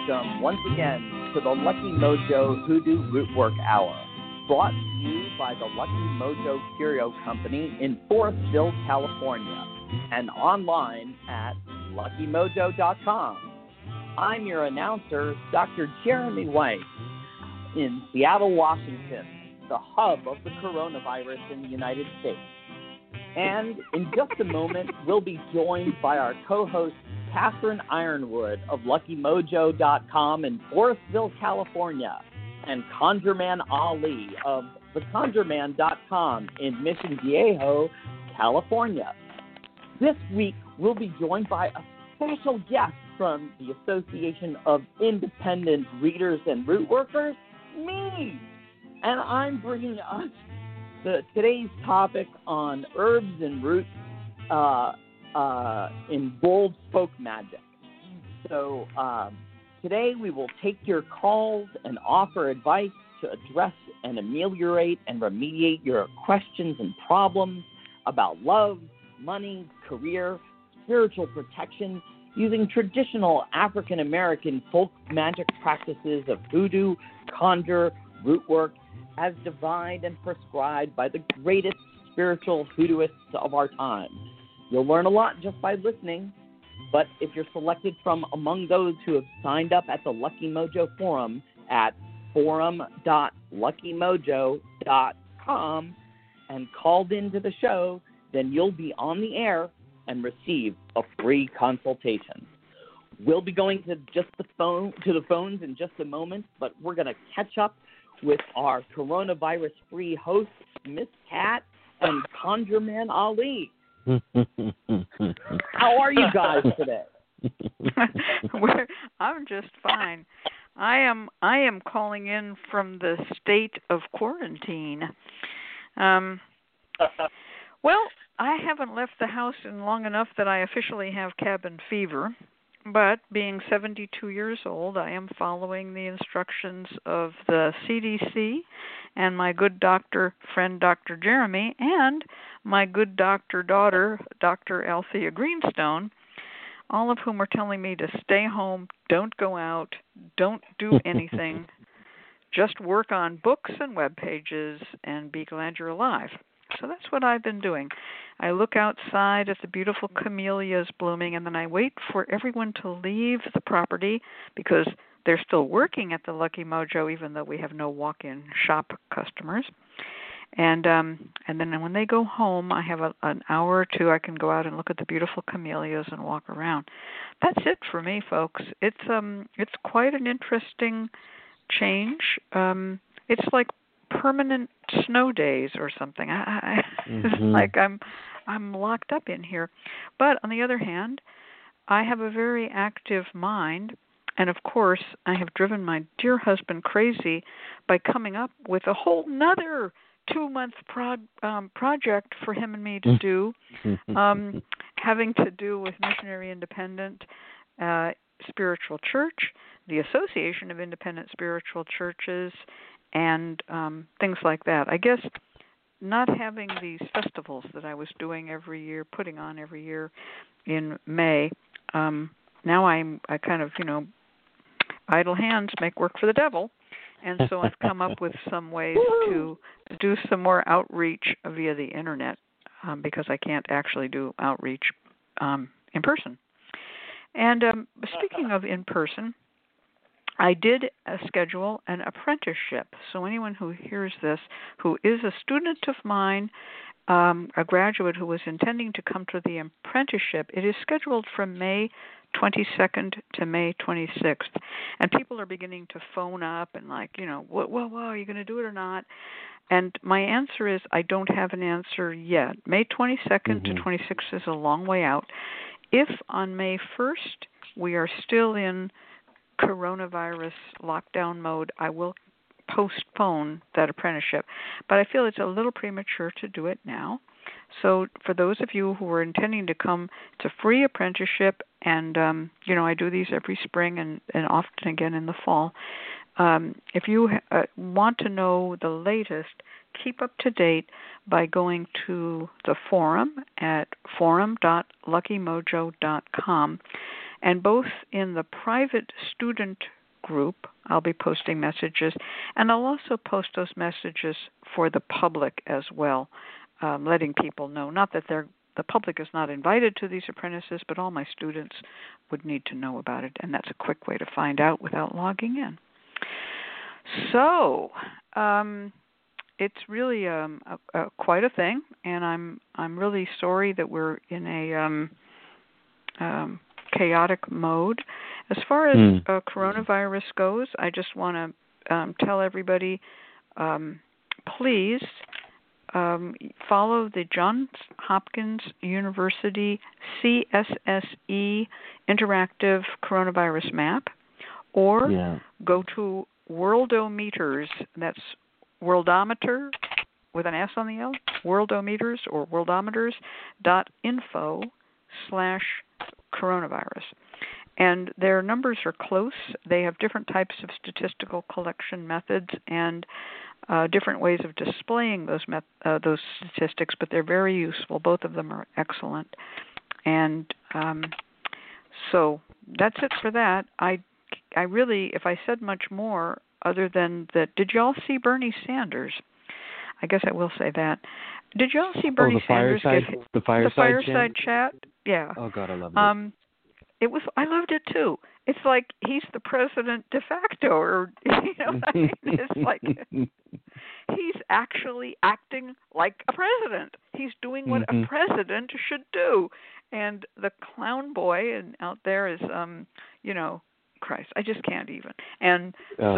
welcome once again to the Lucky Mojo Hoodoo Rootwork Hour, brought to you by the Lucky Mojo Curio Company in Forestville, California, and online at luckymojo.com. I'm your announcer, Dr. Jeremy White, in Seattle, Washington, the hub of the coronavirus in the United States. And in just a moment, we'll be joined by our co-host, Catherine Ironwood of LuckyMojo.com in Forestville, California, and ConjureMan Ali of TheConjureMan.com in Mission Viejo, California. This week, we'll be joined by a special guest from the Association of Independent Readers and Rootworkers, me. And I'm bringing us today's topic on herbs and roots in bold folk magic. So today we will take your calls and offer advice to address and ameliorate and remediate your questions and problems about love, money, career, spiritual protection, using traditional African American folk magic practices of voodoo, conjure, rootwork, as divined and prescribed by the greatest spiritual hoodooists of our time. You'll learn a lot just by listening, but if you're selected from among those who have signed up at the Lucky Mojo Forum at forum.luckymojo.com and called into the show, then you'll be on the air and receive a free consultation. We'll be going to the phones in just a moment, but we're going to catch up with our coronavirus-free hosts, Miss Cat and ConjureMan Ali. How are you guys today? I'm just fine. I am calling in from the state of quarantine. Well, I haven't left the house in long enough that I officially have cabin fever. But being 72 years old, I am following the instructions of the CDC and my good doctor friend, Dr. Jeremy, and my good doctor daughter, Dr. Althea Greenstone, all of whom are telling me to stay home, don't go out, don't do anything, just work on books and web pages, and be glad you're alive. So that's what I've been doing. I look outside at the beautiful camellias blooming, and then I wait for everyone to leave the property because they're still working at the Lucky Mojo, even though we have no walk-in shop customers. And then when they go home, I have an hour or two I can go out and look at the beautiful camellias and walk around. That's it for me, folks. It's quite an interesting change. It's like permanent snow days or something. It's like I'm locked up in here. But on the other hand, I have a very active mind, and of course, I have driven my dear husband crazy by coming up with a whole nother 2-month project for him and me to do, having to do with Missionary Independent Spiritual Church, the Association of Independent Spiritual Churches, and things like that. I guess not having these festivals that I was doing every year, putting on every year in May, now I kind of, idle hands make work for the devil. And so I've come up with some ways to do some more outreach via the internet because I can't actually do outreach in person. And speaking of in person, I did schedule an apprenticeship. So anyone who hears this, who is a student of mine, a graduate who was intending to come to the apprenticeship, it is scheduled from May 22nd to May 26th. And people are beginning to phone up and whoa, are you going to do it or not? And my answer is I don't have an answer yet. May 22nd to 26th is a long way out. If on May 1st we are still in coronavirus lockdown mode, I will postpone that apprenticeship. But I feel it's a little premature to do it now. So for those of you who are intending to come, it's a free apprenticeship, and I do these every spring and often again in the fall. If you want to know the latest, keep up to date by going to the forum at forum.luckymojo.com. And both in the private student group. I'll be posting messages, and I'll also post those messages for the public as well, letting people know. Not that the public is not invited to these apprentices, but all my students would need to know about it, and that's a quick way to find out without logging in. So it's really quite a thing, and I'm really sorry that we're in a chaotic mode. As far as coronavirus goes, I just want to tell everybody, please follow the Johns Hopkins University CSSE Interactive Coronavirus Map, or go to Worldometers. That's Worldometer with an S on the L, Worldometers or worldometers.info/coronavirus. And their numbers are close. They have different types of statistical collection methods and different ways of displaying those statistics, but they're very useful. Both of them are excellent. And so that's it for that. I really, if I said much more other than that, did y'all see Bernie Sanders? I guess I will say that. Did y'all see Bernie Sanders get the fireside chat? Yeah. Oh God, I loved it. I loved it too. It's like he's the president de facto, or you know what I mean? It's like he's actually acting like a president. He's doing what a president should do. And the clown boy out there is Christ, I just can't even. And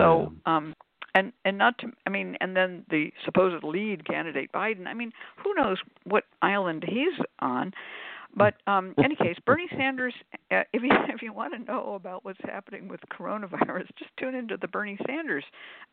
and not to, I mean, and then the supposed lead candidate, Biden, I mean, who knows what island he's on. But in any case, Bernie Sanders, if you want to know about what's happening with coronavirus, just tune into the Bernie Sanders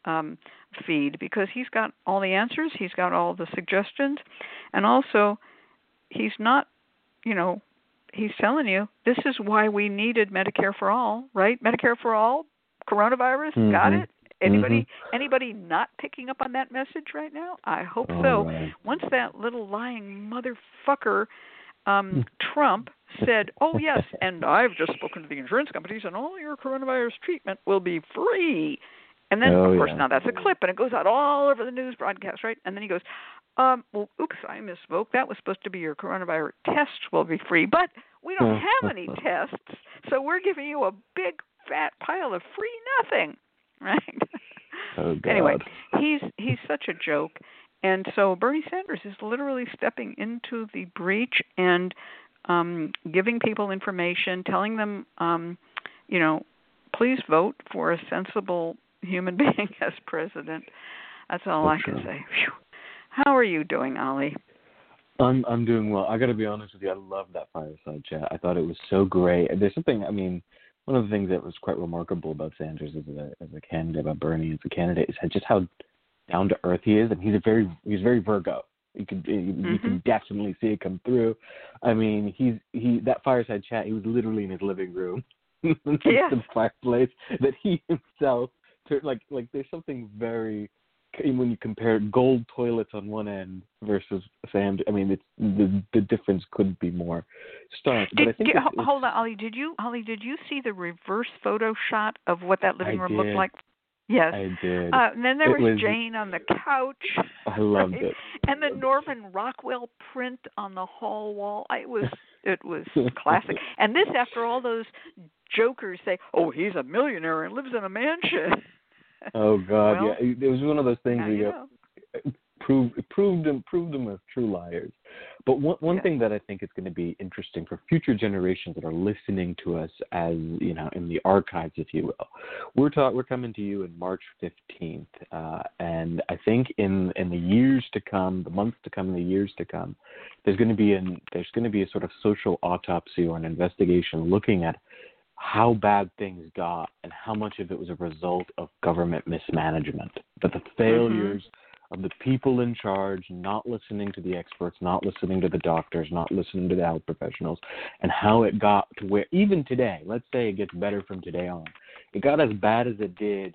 feed, because he's got all the answers, he's got all the suggestions, and also he's not, he's telling you this is why we needed Medicare for all, right? Medicare for all, coronavirus, got it? Anybody not picking up on that message right now? I hope so. Right. Once that little lying motherfucker Trump said, oh, yes, and I've just spoken to the insurance companies, and all your coronavirus treatment will be free. And then, of course, now that's a clip, and it goes out all over the news broadcast, right? And then he goes, well, oops, I misspoke. That was supposed to be your coronavirus tests will be free, but we don't have any tests, so we're giving you a big, fat pile of free nothing, right? Oh, God. Anyway, he's such a joke. And so Bernie Sanders is literally stepping into the breach and giving people information, telling them, please vote for a sensible human being as president. That's all I can say. Whew. How are you doing, Ollie? I'm doing well. I got to be honest with you. I love that fireside chat. I thought it was so great. There's something, one of the things that was quite remarkable about Sanders as a candidate, about Bernie as a candidate, is just how down to earth he is, and he's very Virgo. You can definitely see it come through. I mean, that fireside chat, he was literally in his living room, the fireplace that he himself like. There's something very, when you compare gold toilets on one end versus Sanders. I mean, it's the difference couldn't be more stark. But I think hold on, Ollie. Did you see the reverse photo shot of what that living room looked like? Yes. I did. And then there was Jane on the couch. I loved it. And the Norman Rockwell print on the hall wall. It was classic. And this after all those jokers say, oh, he's a millionaire and lives in a mansion. Oh, God, well, yeah. It was one of those things where proved them as true liars. But one thing that I think is going to be interesting for future generations that are listening to us, as in the archives, if you will, we're coming to you in March 15th, and I think in the years to come, the months to come, and the years to come, there's going to be a sort of social autopsy or an investigation looking at how bad things got and how much of it was a result of government mismanagement, but the failures of the people in charge not listening to the experts, not listening to the doctors, not listening to the health professionals, and how it got to where even today, let's say it gets better from today on, it got as bad as it did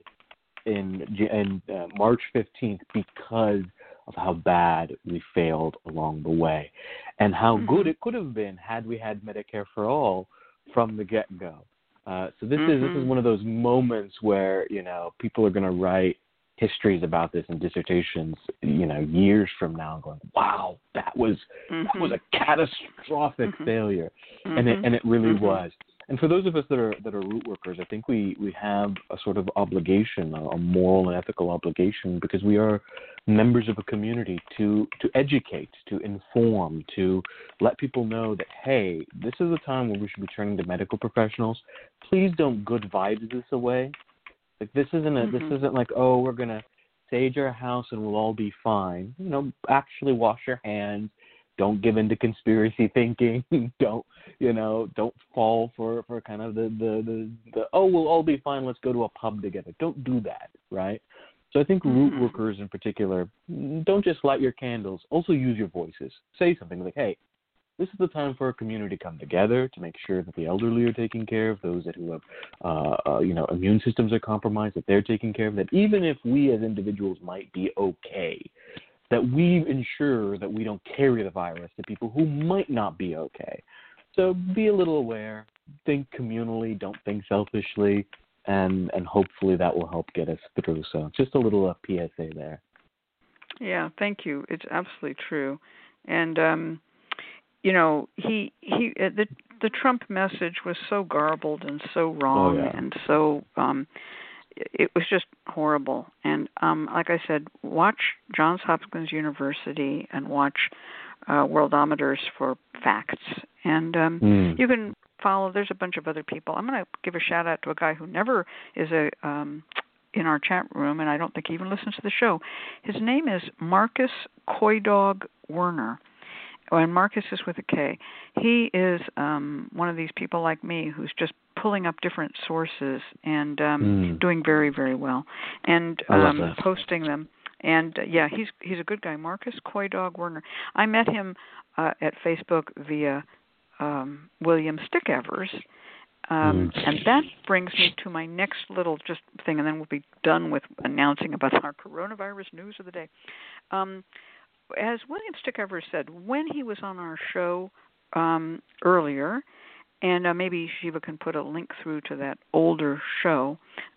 in March 15th because of how bad we failed along the way, and how good it could have been had we had Medicare for all from the get-go. So this is one of those moments where, people are going to write histories about this in dissertations, years from now, going, wow, that was a catastrophic failure. And it really was. And for those of us that are root workers, I think we have a sort of obligation, a moral and ethical obligation, because we are members of a community to educate, to inform, to let people know that, hey, this is a time when we should be turning to medical professionals. Please don't good vibes this away. Like this isn't like, oh, we're gonna sage our house and we'll all be fine. Actually wash your hands. Don't give into conspiracy thinking. Don't fall for kind of the oh, we'll all be fine, let's go to a pub together. Don't do that, right? So I think root workers in particular, don't just light your candles. Also use your voices. Say something like, hey, this is the time for a community to come together to make sure that the elderly are taken care of, those who have, immune systems are compromised, that they're taken care of, that even if we as individuals might be okay, that we ensure that we don't carry the virus to people who might not be okay. So be a little aware, think communally, don't think selfishly, and hopefully that will help get us through. So just a little PSA there. Yeah, thank you. It's absolutely true. And, the Trump message was so garbled and so wrong and so it was just horrible. And like I said, watch Johns Hopkins University and watch Worldometers for facts. And you can follow. There's a bunch of other people. I'm going to give a shout out to a guy who never is in our chat room, and I don't think he even listens to the show. His name is Marcus Koydog Werner. And Marcus is with a K. He is one of these people like me who's just pulling up different sources and doing very, very well, and posting them. And he's a good guy, Marcus Koydog Werner. I met him at Facebook via William Stickevers, and that brings me to my next little just thing, and then we'll be done with announcing about our coronavirus news of the day. As William Stickevers said, when he was on our show earlier, and maybe Shiva can put a link through to that older show,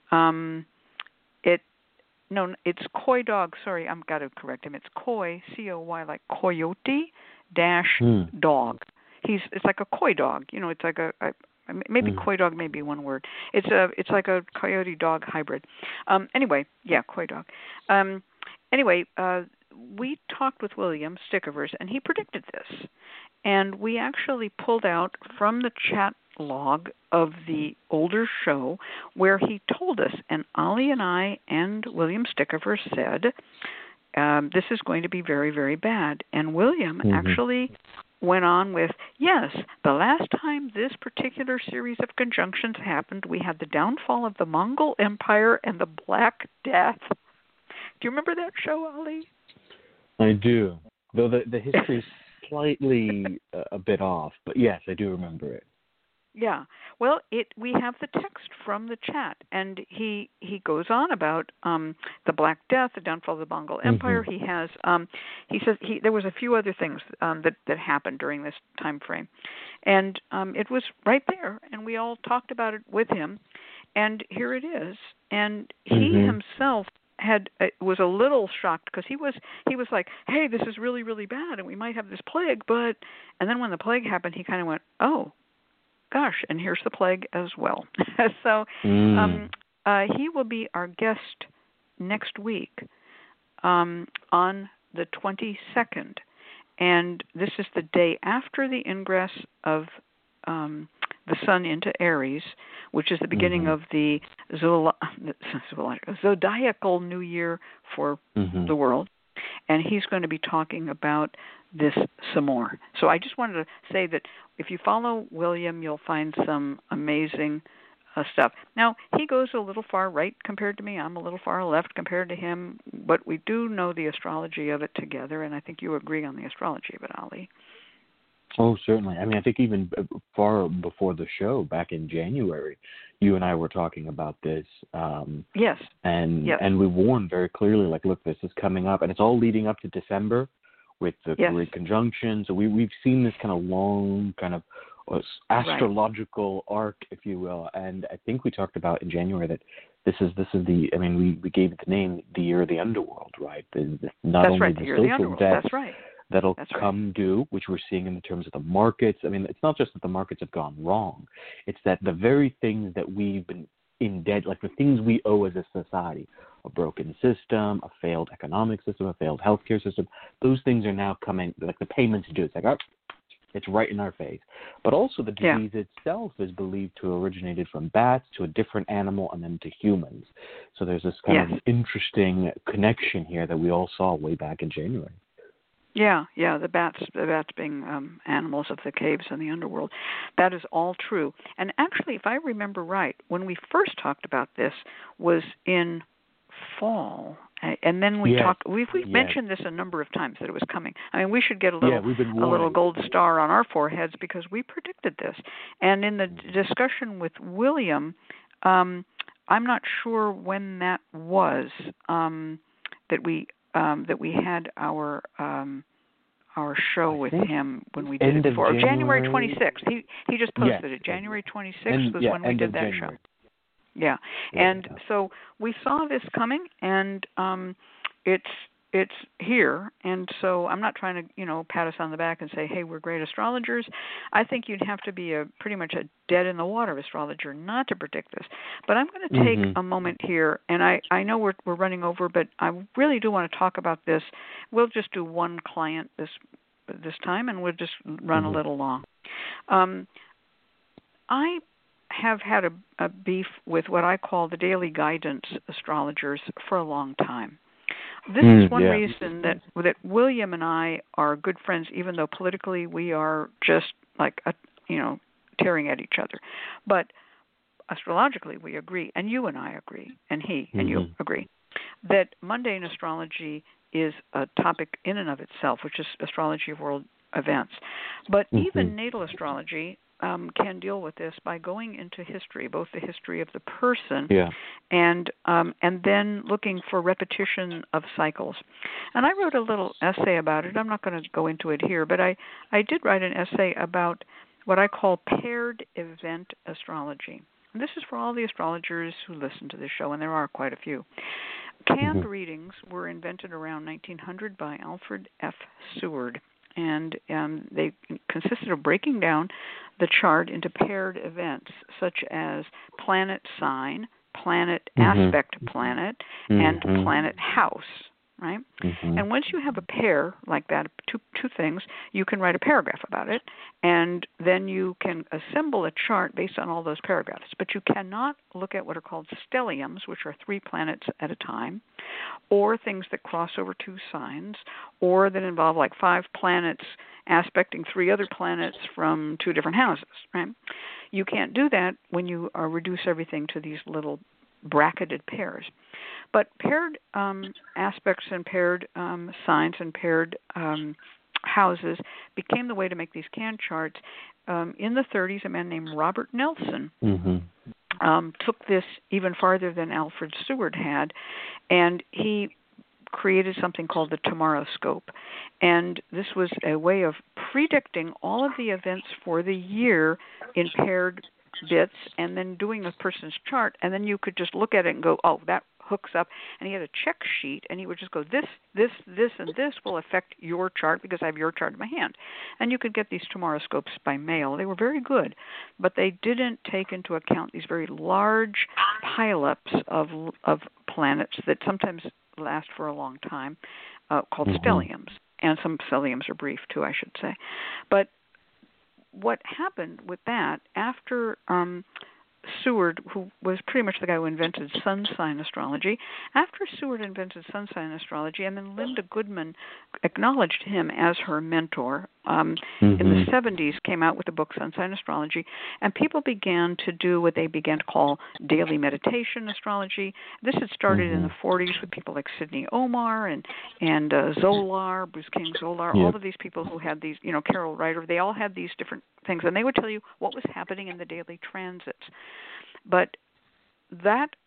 it's Koydog. Sorry, I've got to correct him. It's Coy, C-O-Y, like coyote dash dog. It's like a coy dog. It's like maybe coy dog may be one word. It's like a coyote dog hybrid. Coy dog. We talked with William Stickevers, and he predicted this. And we actually pulled out from the chat log of the older show where he told us, and Ollie and I and William Stickevers said, this is going to be very, very bad. And William actually went on with, yes, the last time this particular series of conjunctions happened, we had the downfall of the Mongol Empire and the Black Death. Do you remember that show, Ollie? I do, though the history is slightly a bit off, but yes, I do remember it. Yeah, well, we have the text from the chat, and he goes on about the Black Death, the downfall of the Mongol Empire. He has he says there was a few other things that happened during this time frame, and it was right there, and we all talked about it with him, and here it is, and he himself was a little shocked because he was like, hey, this is really, really bad and we might have this plague, and then when the plague happened, he kind of went, oh gosh, and here's the plague as well. So he will be our guest next week on the 22nd, and this is the day after the ingress of the sun into Aries, which is the beginning of the zodiacal new year for the world. And he's going to be talking about this some more. So I just wanted to say that if you follow William, you'll find some amazing stuff. Now, he goes a little far right compared to me. I'm a little far left compared to him. But we do know the astrology of it together, and I think you agree on the astrology of it, Ali. Oh, certainly. I mean, I think even far before the show, back in January, you and I were talking about this. Yes. And we warned very clearly, like, look, this is coming up, and it's all leading up to December with the great conjunction. So we've seen this kind of long kind of astrological arc, if you will. And I think we talked about in January that this is the. I mean, we gave it the name the year of the underworld, right? Not That's only right, the the year of the social underworld. debt That's right. that'll That's come due, which we're seeing in terms of the markets. I mean, it's not just that the markets have gone wrong; it's that the very things that we've been in debt, like the things we owe as a society, a broken system, a failed economic system, a failed healthcare system, those things are now coming, like the payments due. It's like, oh, it's right in our face. But also the disease itself is believed to have originated from bats to a different animal and then to humans. So there's this kind of interesting connection here that we all saw way back in January. Yeah, the bats being animals of the caves and the underworld. That is all true. And actually, if I remember right, when we first talked about this was in fall. And then we talked. We've mentioned this a number of times that it was coming. I mean, we should get a little gold star on our foreheads because we predicted this. And in the discussion with William, I'm not sure when that was that we had our show with him when we did it before. January 26th. He just posted it. January 26th was when we did that show. Yeah, and so we saw this coming, and it's here. And so I'm not trying to pat us on the back and say, hey, we're great astrologers. I think you'd have to be pretty much a dead in the water astrologer not to predict this. But I'm going to take a moment here, and I know we're running over, but I really do want to talk about this. We'll just do one client this time, and we'll just run a little long. I have had a beef with what I call the daily guidance astrologers for a long time. This is one reason that William and I are good friends, even though politically we are just like tearing at each other. But astrologically we agree, and you and I agree, and he and you agree, that mundane astrology is a topic in and of itself, which is astrology of world events. But even natal astrology can deal with this by going into history, both the history of the person and then looking for repetition of cycles. And I wrote a little essay about it. I'm not going to go into it here, but I did write an essay about what I call paired event astrology. And this is for all the astrologers who listen to this show, and there are quite a few. Canned readings were invented around 1900 by Alfred F. Seward. And they consisted of breaking down the chart into paired events, such as planet sign, planet aspect planet, and planet house, right? And once you have a pair like that, two things, you can write a paragraph about it, and then you can assemble a chart based on all those paragraphs. But you cannot look at what are called stelliums, which are 3 planets at a time, or things that cross over 2 signs, or that involve like 5 planets aspecting 3 other planets from 2 different houses, right? You can't do that when you reduce everything to these little bracketed pairs. But paired aspects and paired signs and paired houses became the way to make these canned charts. In the 30s, a man named Robert Nelson took this even farther than Alfred Seward had, and he created something called the Tomorrowscope. And this was a way of predicting all of the events for the year in paired bits and then doing a person's chart, and then you could just look at it and go, oh, that hooks up. And he had a check sheet, and he would just go, this, and this will affect your chart because I have your chart in my hand. And you could get these Tomorrowscopes by mail. They were very good, but they didn't take into account these very large pileups of planets that sometimes last for a long time, called stelliums. And some stelliums are brief, too, I should say. But what happened with that, after Seward, who was pretty much the guy who invented sun sign astrology, after Seward invented sun sign astrology, and then Linda Goodman acknowledged him as her mentor, in the 70s came out with the book Sun Sign Astrology, and people began to do what they began to call daily meditation astrology. This had started in the 40s with people like Sidney Omar and Zolar, Bruce King Zolar, all of these people who had these, Carol Ryder, they all had these different things, and they would tell you what was happening in the daily transits. But that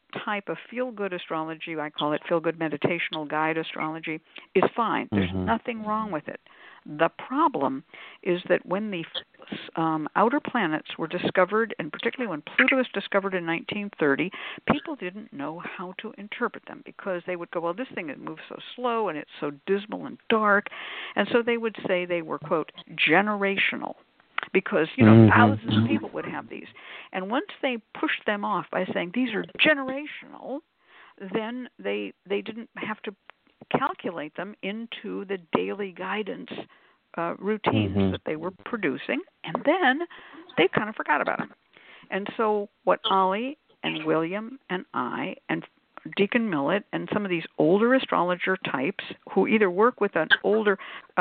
type of feel-good astrology, I call it feel-good meditational guide astrology, is fine. There's nothing wrong with it. The problem is that when the outer planets were discovered, and particularly when Pluto was discovered in 1930, people didn't know how to interpret them because they would go, well, this thing moves so slow and it's so dismal and dark. And so they would say they were, quote, generational, because, thousands of people would have these. And once they pushed them off by saying these are generational, then they didn't have to calculate them into the daily guidance routines that they were producing, and then they kind of forgot about them. And so what Ollie and William and I and Deacon Millett and some of these older astrologer types who either work with an older,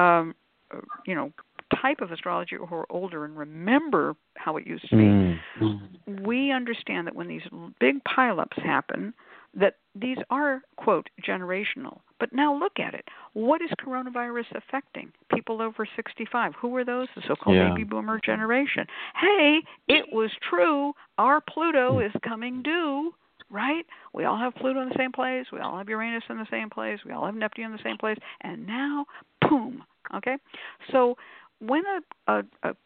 type of astrology or who are older and remember how it used to be, we understand that when these big pileups happen, that these are, quote, generational. But now look at it. What is coronavirus affecting? People over 65. Who are those? The so-called baby boomer generation. Hey, it was true. Our Pluto is coming due, right? We all have Pluto in the same place. We all have Uranus in the same place. We all have Neptune in the same place. And now, boom, okay? So when a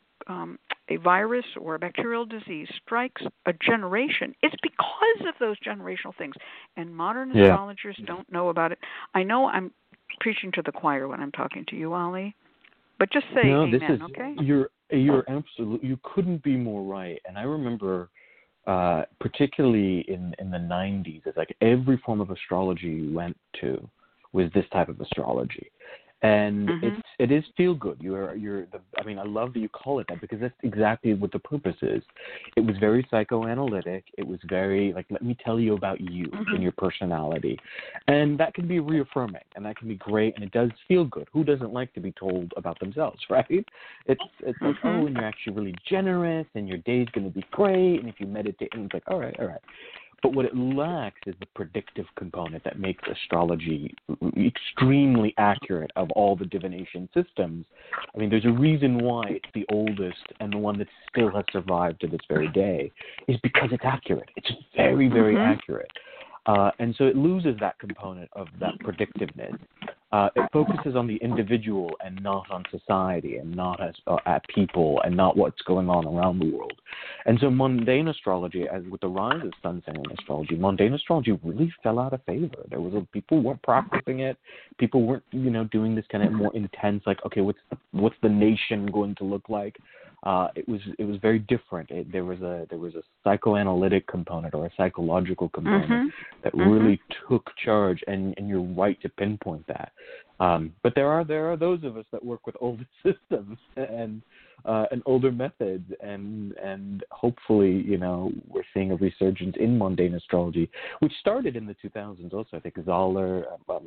virus or a bacterial disease strikes a generation, it's because of those generational things. And modern astrologers don't know about it. I know I'm preaching to the choir when I'm talking to you, Ollie, but just say amen, okay? You're absolutely, you couldn't be more right. And I remember, particularly in the 90s, it's like every form of astrology you went to was this type of astrology. And it is feel good. I love that you call it that, because that's exactly what the purpose is. It was very psychoanalytic. It was very like, let me tell you about you and your personality, and that can be reaffirming, and that can be great, and it does feel good. Who doesn't like to be told about themselves, right? It's like, oh, and you're actually really generous, and your day's going to be great, and if you meditate, and it's like, all right. But what it lacks is the predictive component that makes astrology extremely accurate of all the divination systems. I mean, there's a reason why it's the oldest and the one that still has survived to this very day, is because it's accurate. It's very, very accurate. And so it loses that component of that predictiveness. It focuses on the individual and not on society, and not at people, and not what's going on around the world. And so mundane astrology, as with the rise of sun sign astrology, mundane astrology really fell out of favor. People weren't practicing it. People weren't, doing this kind of more intense, like, okay, what's the nation going to look like? It was very different. There was a psychoanalytic component or a psychological component that really took charge, and you're right to pinpoint that. But there are those of us that work with older systems and older methods, and hopefully, we're seeing a resurgence in mundane astrology, which started in the 2000s. Also, I think Zoller,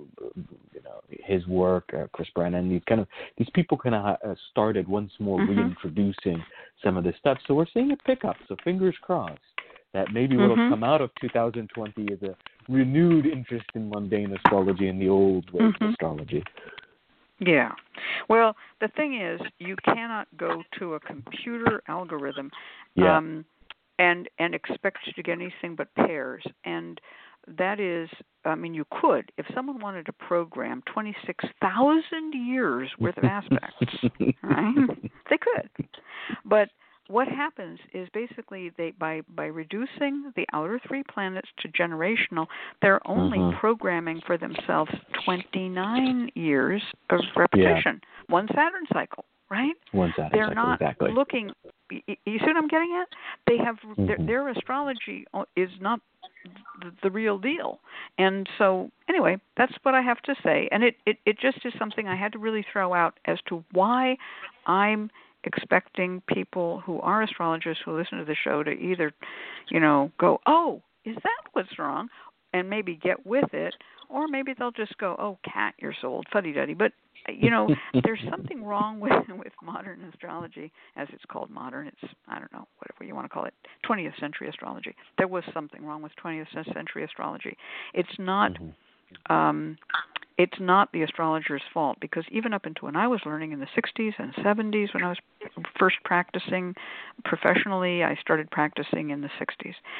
his work, Chris Brennan, these people started once more reintroducing some of this stuff. So we're seeing a pickup. So fingers crossed that maybe what'll come out of 2020 is a renewed interest in mundane astrology and the old ways of astrology. Yeah. Well, the thing is, you cannot go to a computer algorithm and expect to get anything but pairs. And that is, you could. If someone wanted to program 26,000 years worth of aspects, right? They could. But what happens is basically by reducing the outer three planets to generational, they're only programming for themselves 29 years of repetition. One Saturn cycle, right? One Saturn they're cycle, not exactly. looking. You see what I'm getting at? They have their astrology is not the real deal. And so anyway, that's what I have to say. And it just is something I had to really throw out as to why I'm expecting people who are astrologers who listen to the show to either, go, oh, is that what's wrong? And maybe get with it, or maybe they'll just go, oh, Kat, you're so old, fuddy-duddy. But, there's something wrong with modern astrology, as it's called modern. It's, I don't know, whatever you want to call it, 20th century astrology. There was something wrong with 20th century astrology. It's not... It's not the astrologer's fault, because even up until when I was learning in the 60s and 70s, when I was first practicing professionally, I started practicing in the 60s.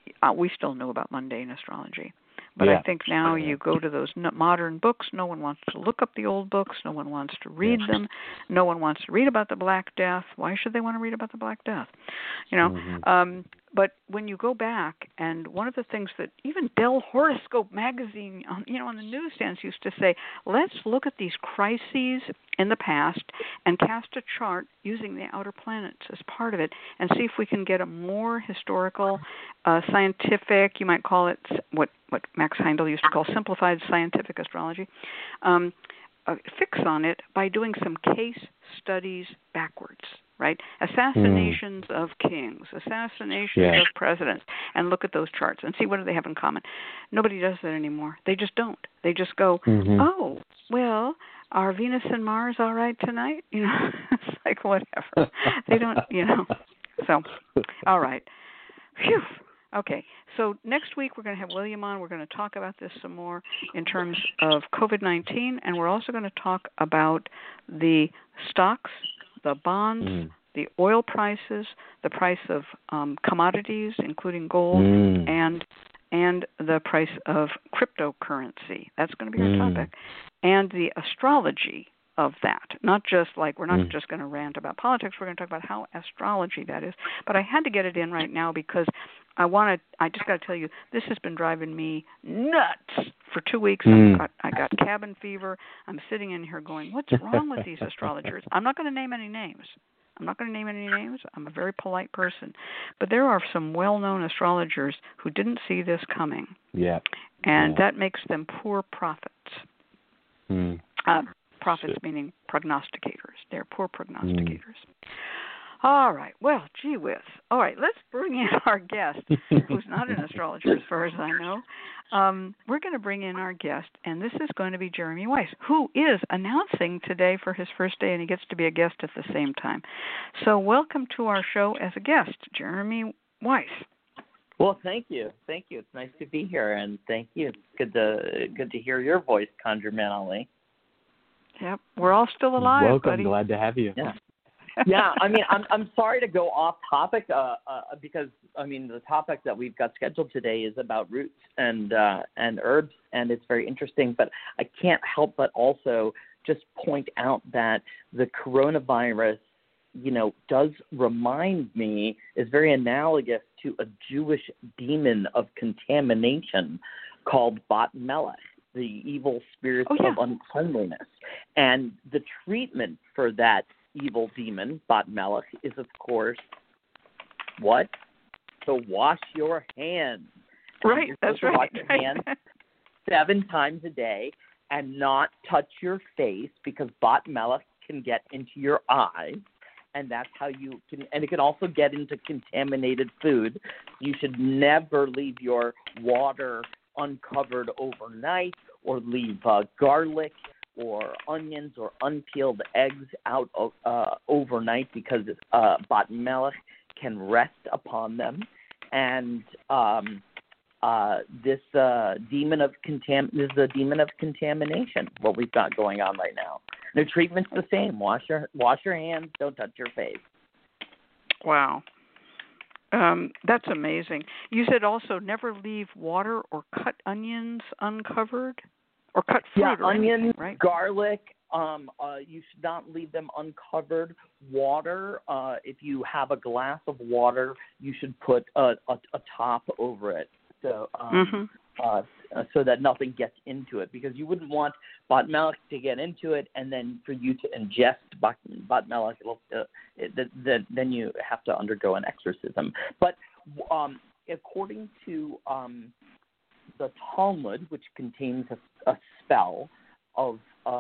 we still knew about mundane astrology. But I think now you go to those modern books, no one wants to look up the old books, no one wants to read them, no one wants to read about the Black Death. Why should they want to read about the Black Death? You know, but when you go back, and one of the things that even Dell Horoscope magazine, on the newsstands used to say, let's look at these crises in the past and cast a chart using the outer planets as part of it and see if we can get a more historical, scientific, you might call it what Max Heindel used to call simplified scientific astrology, fix on it by doing some case studies backwards. Right? Assassinations of kings, assassinations of presidents, and look at those charts and see what do they have in common. Nobody does that anymore. They just don't. They just go, oh, well, are Venus and Mars all right tonight? It's like whatever. They don't, So, all right. Phew. Okay, so next week we're going to have William on. We're going to talk about this some more in terms of COVID-19, and we're also going to talk about the stocks, the bonds, the oil prices, the price of commodities, including gold, and the price of cryptocurrency. That's going to be our topic. And the astrology of that. Not just like, we're not just going to rant about politics, we're going to talk about how astrology that is. But I had to get it in right now because I just got to tell you, this has been driving me nuts for 2 weeks. I got cabin fever. I'm sitting in here going, what's wrong with these astrologers? I'm not going to name any names. I'm a very polite person. But there are some well-known astrologers who didn't see this coming. Yeah. And that makes them poor prophets. Prophets meaning prognosticators. They're poor prognosticators. All right. Well, gee whiz. All right. Let's bring in our guest, who's not an astrologer as far as I know. We're going to bring in our guest, and this is going to be Jeremy Weiss, who is announcing today for his first day, and he gets to be a guest at the same time. So welcome to our show as a guest, Jeremy Weiss. Well, thank you. It's nice to be here, and thank you. It's good to hear your voice, ConjureMan Ali. Yep, we're all still alive, Welcome. buddy. Glad to have you. Yeah. I mean, I'm sorry to go off topic because the topic that we've got scheduled today is about roots and herbs, and it's very interesting. But I can't help but also just point out that the coronavirus, does remind me, is very analogous to a Jewish demon of contamination called Bat Melech, the evil spirit of uncleanliness. And the treatment for that evil demon, Bat Melech, is, of course, what? To wash your hands. Right, that's right. Wash your hands 7 times a day and not touch your face because Bat Melech can get into your eyes. And that's how you can, and it can also get into contaminated food. You should never leave your water uncovered overnight, or leave garlic or onions or unpeeled eggs out overnight because Bat Melech can rest upon them. And this is a demon of contamination. What we've got going on right now. The treatment's the same. Wash your hands. Don't touch your face. Wow. That's amazing. You said also never leave water or cut onions uncovered, or cut fruit or onions, anything, right? Garlic. You should not leave them uncovered. Water. If you have a glass of water, you should put a top over it, so so that nothing gets into it, because you wouldn't want Bat Melech to get into it, and then for you to ingest Bat Melech, then you have to undergo an exorcism. But according to the Talmud, which contains a spell of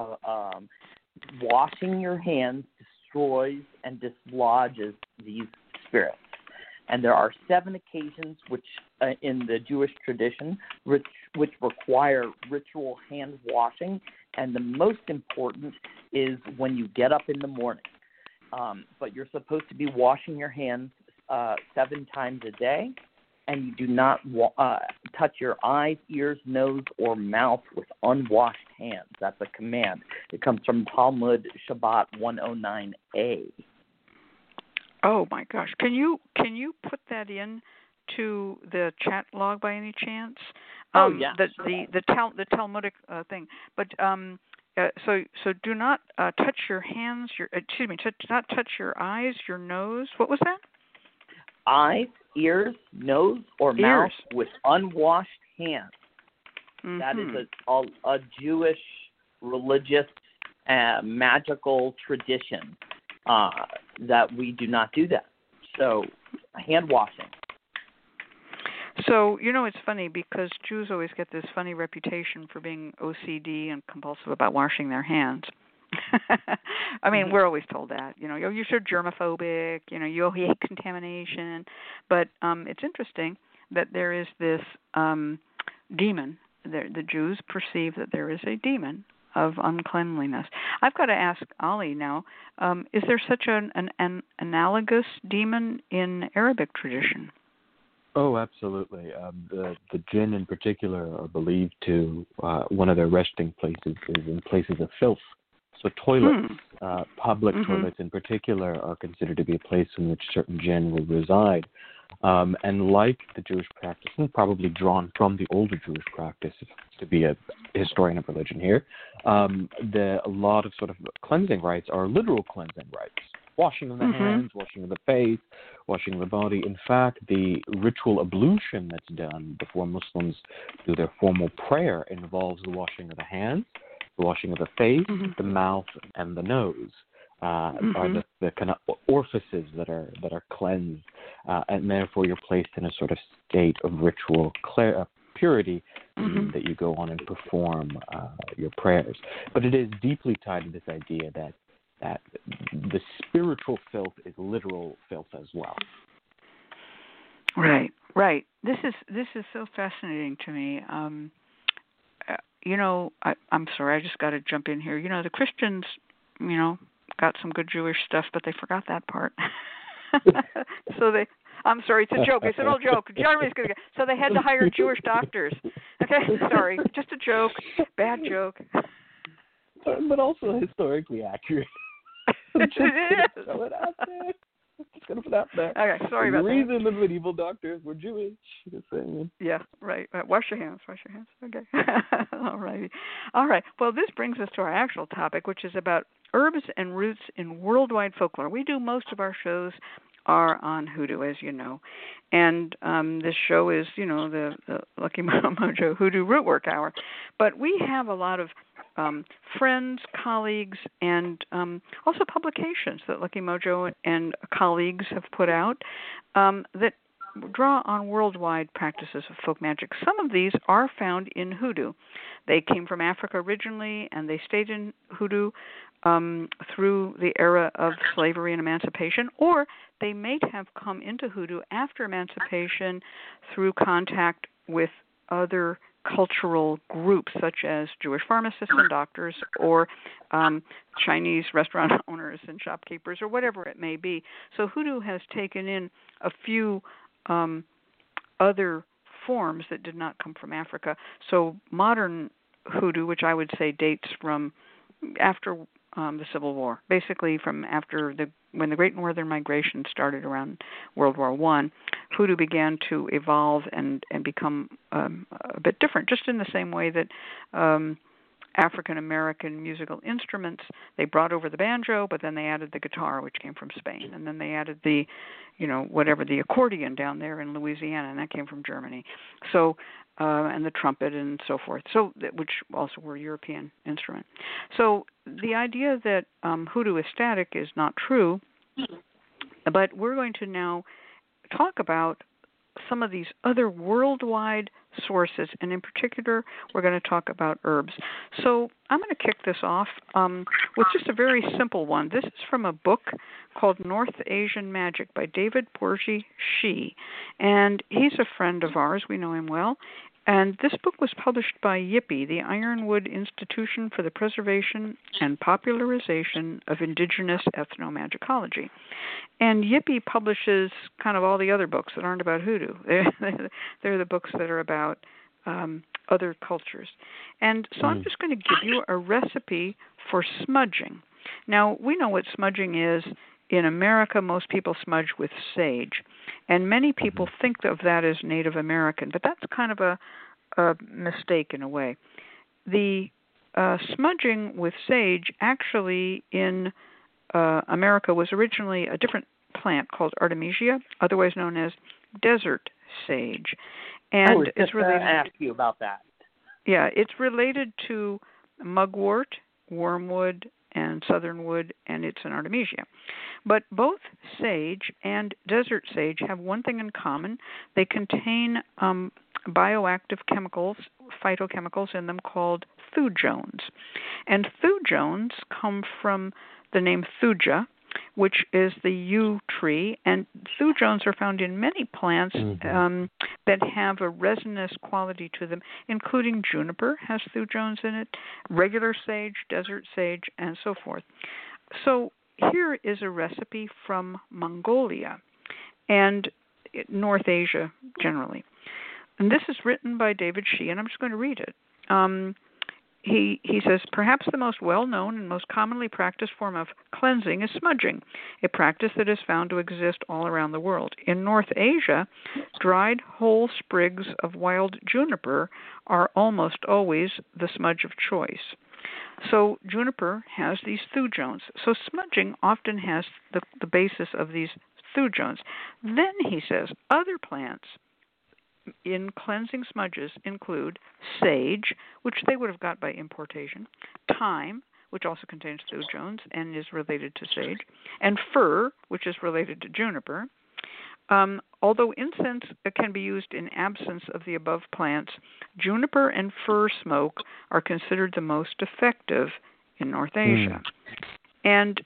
washing your hands destroys and dislodges these spirits. And there are 7 occasions which, in the Jewish tradition, which require ritual hand washing, and the most important is when you get up in the morning. But you're supposed to be washing your hands 7 times a day, and you do not touch your eyes, ears, nose, or mouth with unwashed hands. That's a command. It comes from Talmud Shabbat 109a. Oh my gosh! Can you put that in to the chat log by any chance? Yeah. The Talmudic thing. But so do not touch your hands. Not touch your eyes, your nose. What was that? Eyes, ears, nose, or mouth with unwashed hands. Mm-hmm. That is a Jewish religious magical tradition that we do not do that. So hand washing. So, it's funny because Jews always get this funny reputation for being OCD and compulsive about washing their hands. I mean, we're always told that, you're so germophobic, you hate contamination. But it's interesting that there is this demon. The Jews perceive that there is a demon of uncleanliness. I've got to ask Ali now, is there such an analogous demon in Arabic tradition? Oh, absolutely. The jinn in particular are believed to, one of their resting places is in places of filth. So toilets, public toilets in particular, are considered to be a place in which certain jinn will reside. And like the Jewish practice, and probably drawn from the older Jewish practice, to be a historian of religion here, a lot of sort of cleansing rites are literal cleansing rites. Washing of the hands, washing of the face, washing of the body. In fact, the ritual ablution that's done before Muslims do their formal prayer involves the washing of the hands, the washing of the face, the mouth, and the nose. Are the kind of orifices that are cleansed, and therefore you're placed in a sort of state of ritual purity that you go on and perform your prayers. But it is deeply tied to this idea that the spiritual filth is literal filth as well. Right. This is so fascinating to me. I'm sorry, I just got to jump in here. The Christians, got some good Jewish stuff, but they forgot that part. I'm sorry, it's a joke. It's an old joke. So they had to hire Jewish doctors. Okay, sorry, just a joke. Bad joke. But also historically accurate. It is. Throw it out there. Just gonna put it out there. Okay, sorry about that. The reason the medieval doctors were Jewish. Just saying. Yeah, right. Wash your hands. Okay. All right. Well, this brings us to our actual topic, which is about herbs and roots in worldwide folklore. We do most of our shows are on hoodoo, as you know. And this show is, the Lucky Mojo Hoodoo Rootwork Hour. But we have a lot of friends, colleagues, and also publications that Lucky Mojo and colleagues have put out that draw on worldwide practices of folk magic. Some of these are found in hoodoo. They came from Africa originally, and they stayed in hoodoo through the era of slavery and emancipation, or they may have come into hoodoo after emancipation through contact with other cultural groups such as Jewish pharmacists and doctors, or Chinese restaurant owners and shopkeepers, or whatever it may be. So hoodoo has taken in a few other forms that did not come from Africa. So modern hoodoo, which I would say dates from after the Civil War, basically from after when the Great Northern Migration started around World War I, hoodoo began to evolve and become a bit different, just in the same way that African American musical instruments, they brought over the banjo, but then they added the guitar, which came from Spain, and then they added the accordion down there in Louisiana, and that came from Germany. So and the trumpet and so forth, which also were European instruments. So the idea that hoodoo is static is not true, but we're going to now talk about some of these other worldwide sources, and in particular, we're going to talk about herbs. So I'm going to kick this off with just a very simple one. This is from a book called North Asian Magic by David Borgie Shi, and he's a friend of ours. We know him well. And this book was published by YIPI, the Ironwood Institution for the Preservation and Popularization of Indigenous Ethnomagicology. And YIPI publishes kind of all the other books that aren't about hoodoo. They're the books that are about other cultures. And so I'm just going to give you a recipe for smudging. Now, we know what smudging is. In America, most people smudge with sage. And many people think of that as Native American, but that's kind of a mistake in a way. The smudging with sage actually in America was originally a different plant called Artemisia, otherwise known as desert sage. And it's related. To ask you about that. Yeah, it's related to mugwort, wormwood, and southernwood, and it's an Artemisia. But both sage and desert sage have one thing in common. They contain bioactive chemicals, phytochemicals in them called thujones. And thujones come from the name thuja, which is the yew tree, and thujones are found in many plants that have a resinous quality to them, including juniper has thujones in it, regular sage, desert sage, and so forth. So here is a recipe from Mongolia and North Asia generally. And this is written by David Shee, and I'm just going to read it. He says, perhaps the most well-known and most commonly practiced form of cleansing is smudging, a practice that is found to exist all around the world. In North Asia, dried whole sprigs of wild juniper are almost always the smudge of choice. So juniper has these thujones. So smudging often has the basis of these thujones. Then, he says, other plants in cleansing smudges include sage, which they would have got by importation, thyme, which also contains thujones and is related to sage, and fir, which is related to juniper. Although incense can be used in absence of the above plants, juniper and fir smoke are considered the most effective in North Asia. And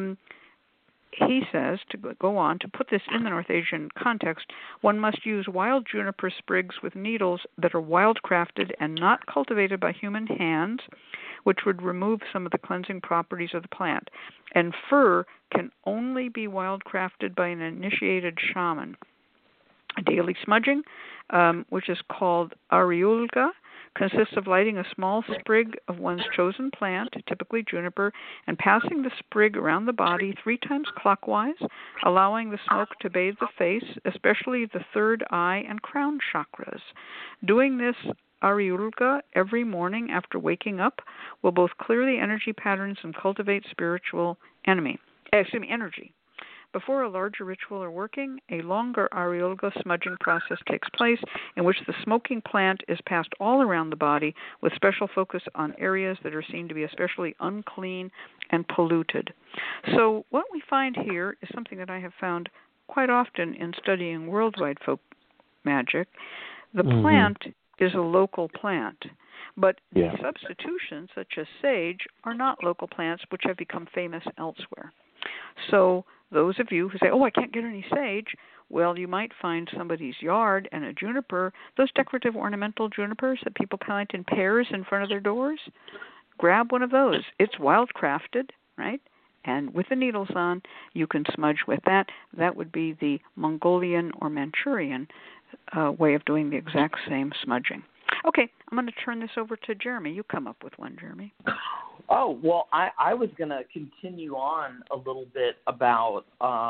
he says, to go on, to put this in the North Asian context, one must use wild juniper sprigs with needles that are wildcrafted and not cultivated by human hands, which would remove some of the cleansing properties of the plant. And fir can only be wildcrafted by an initiated shaman. Daily smudging, which is called ariulga, consists of lighting a small sprig of one's chosen plant, typically juniper, and passing the sprig around the body 3 times clockwise, allowing the smoke to bathe the face, especially the third eye and crown chakras. Doing this ariulga every morning after waking up will both clear the energy patterns and cultivate spiritual energy. Before a larger ritual or working, a longer ariulga smudging process takes place in which the smoking plant is passed all around the body with special focus on areas that are seen to be especially unclean and polluted. So what we find here is something that I have found quite often in studying worldwide folk magic. The plant is a local plant, but the substitutions, such as sage, are not local plants which have become famous elsewhere. So those of you who say, I can't get any sage, well, you might find somebody's yard and a juniper, those decorative ornamental junipers that people plant in pairs in front of their doors. Grab one of those. It's wildcrafted, right? And with the needles on, you can smudge with that. That would be the Mongolian or Manchurian way of doing the exact same smudging. Okay, I'm going to turn this over to Jeremy. You come up with one, Jeremy. Oh, well, I was going to continue on a little bit about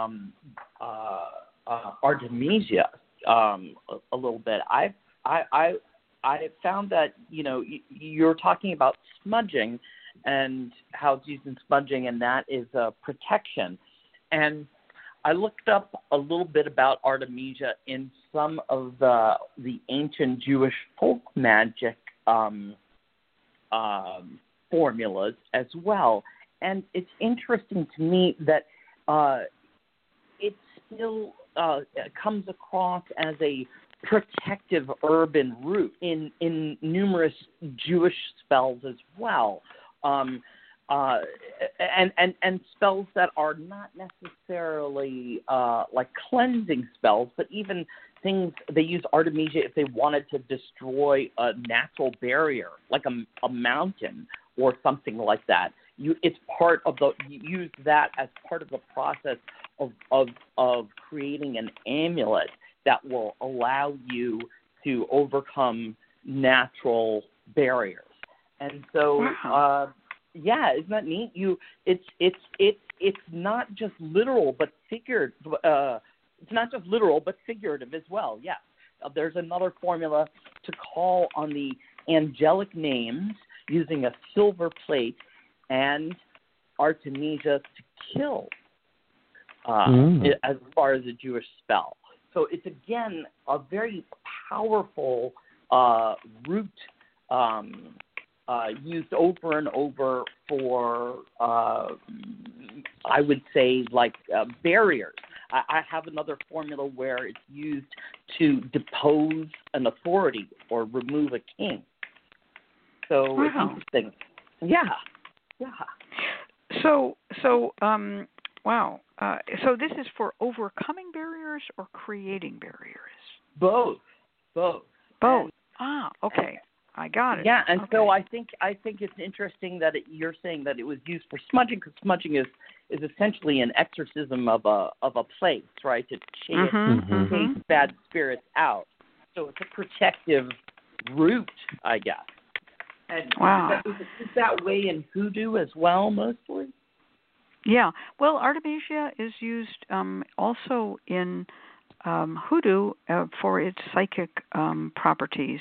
Artemisia a little bit. I found that, you're talking about smudging and how it's used in smudging, and that is protection. And I looked up a little bit about Artemisia in some of the ancient Jewish folk magic formulas as well. And it's interesting to me that it still comes across as a protective herb and root in numerous Jewish spells as well. And spells that are not necessarily like cleansing spells, but even things they use Artemisia if they wanted to destroy a natural barrier, like a mountain or something like that. It's part of you use that as part of the process of creating an amulet that will allow you to overcome natural barriers. And so. Wow. Yeah, isn't that neat? It's not just literal, but it's not just literal, but figurative as well, yes. There's another formula to call on the angelic names using a silver plate and Artemisia to kill as far as a Jewish spell. So it's, again, a very powerful root used over and over for, I would say, like barriers. I have another formula where it's used to depose an authority or remove a king. So it's interesting. Yeah. So, wow. So this is for overcoming barriers or creating barriers? Both. Okay. I got it. Yeah, and okay. So I think it's interesting that you're saying that it was used for smudging, because smudging is essentially an exorcism of a place, right? To chase bad spirits out. So it's a protective root, I guess. And is that way in hoodoo as well, mostly? Yeah. Well, Artemisia is used also in hoodoo for its psychic properties.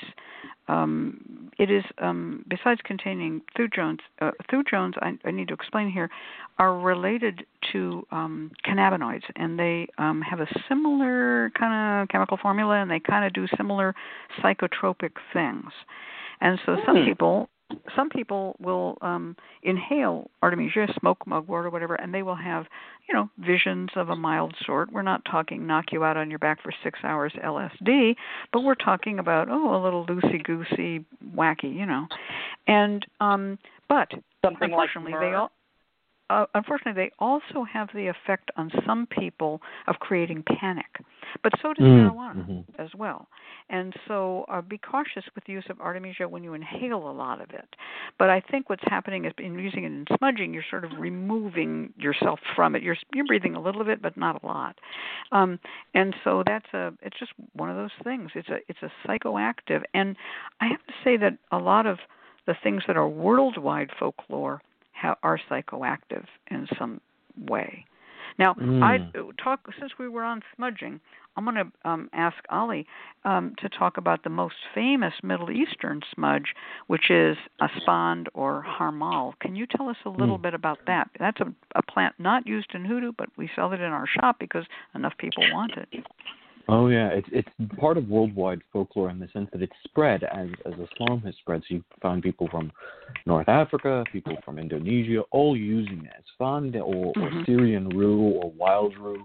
It is, besides containing thujones, I need to explain here, are related to cannabinoids, and they have a similar kind of chemical formula, and they kind of do similar psychotropic things. And so some people will inhale Artemisia, smoke mugwort or whatever, and they will have, visions of a mild sort. We're not talking knock you out on your back for 6 hours LSD, but we're talking about, a little loosey-goosey, wacky, And, but something unfortunately, unfortunately, they also have the effect on some people of creating panic. But so does marijuana as well. And so be cautious with the use of Artemisia when you inhale a lot of it. But I think what's happening is in using it in smudging, you're sort of removing yourself from it. You're breathing a little bit, but not a lot. And so it's just one of those things. It's a psychoactive. And I have to say that a lot of the things that are worldwide folklore are psychoactive in some way. Now, since we were on smudging, I'm going to ask Ali to talk about the most famous Middle Eastern smudge, which is asfand or harmal. Can you tell us a little bit about that? That's a plant not used in hoodoo, but we sell it in our shop because enough people want it. Oh yeah, it's part of worldwide folklore in the sense that it's spread as Islam has spread. So you find people from North Africa, people from Indonesia, all using it. Asfand or Syrian rue or wild rue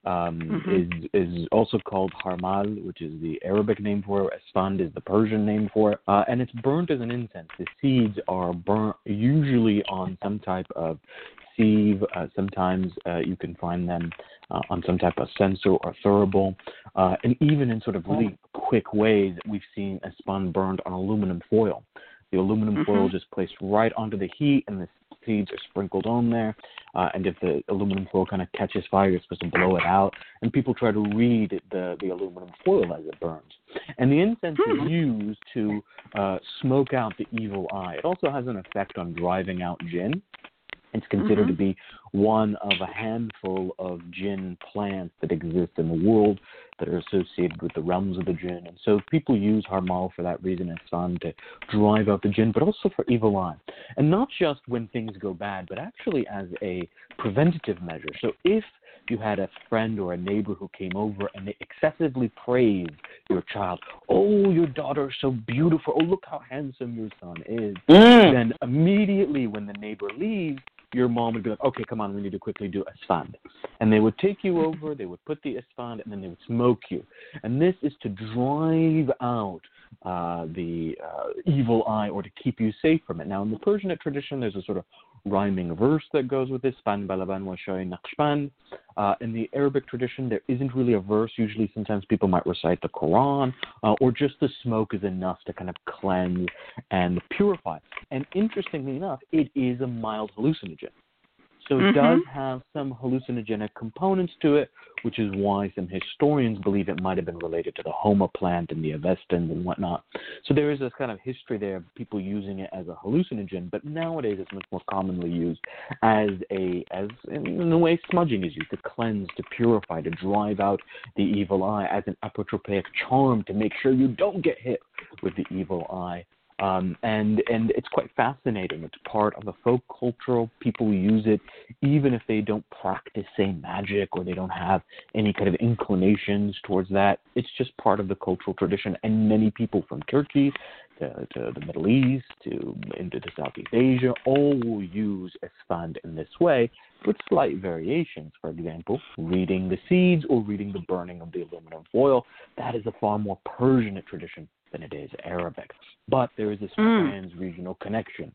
is also called harmal, which is the Arabic name for it. Asfand is the Persian name for it, and it's burnt as an incense. The seeds are burnt usually on some type of sieve. Sometimes you can find them on some type of censer or thurible, and even in sort of really quick ways, we've seen asfand burned on aluminum foil. The aluminum foil just placed right onto the heat, and the seeds are sprinkled on there. And if the aluminum foil kind of catches fire, you're supposed to blow it out. And people try to read the aluminum foil as it burns. And the incense is used to smoke out the evil eye. It also has an effect on driving out jinn. It's considered to be one of a handful of jinn plants that exist in the world that are associated with the realms of the jinn. And so people use harmal for that reason, asfand, to drive out the jinn, but also for evil eye. And not just when things go bad, but actually as a preventative measure. So if you had a friend or a neighbor who came over and they excessively praised your child, oh, your daughter is so beautiful, oh, look how handsome your son is, then immediately when the neighbor leaves, your mom would be like, okay, come on, we need to quickly do asfand. And they would take you over, they would put the asfand, and then they would smoke you. And this is to drive out the evil eye or to keep you safe from it. Now, in the Persianate tradition, there's a sort of rhyming verse that goes with this, Span balaban wa shoy naqshband. In the Arabic tradition, there isn't really a verse. Usually, sometimes people might recite the Quran, or just the smoke is enough to kind of cleanse and purify. And interestingly enough, it is a mild hallucinogen. So it does have some hallucinogenic components to it, which is why some historians believe it might have been related to the Homa plant and the Avestans and whatnot. So there is this kind of history there of people using it as a hallucinogen, but nowadays it's much more commonly used as in the way smudging is used, to cleanse, to purify, to drive out the evil eye, as an apotropaic charm to make sure you don't get hit with the evil eye. And it's quite fascinating. It's part of the folk culture. People use it even if they don't practice, say, magic, or they don't have any kind of inclinations towards that. It's just part of the cultural tradition. And many people from Turkey to the Middle East into the Southeast Asia all will use Esfand in this way, with slight variations. For example, reading the seeds or reading the burning of the aluminum foil. That is a far more Persian tradition than it is Arabic. But there is this trans-regional connection.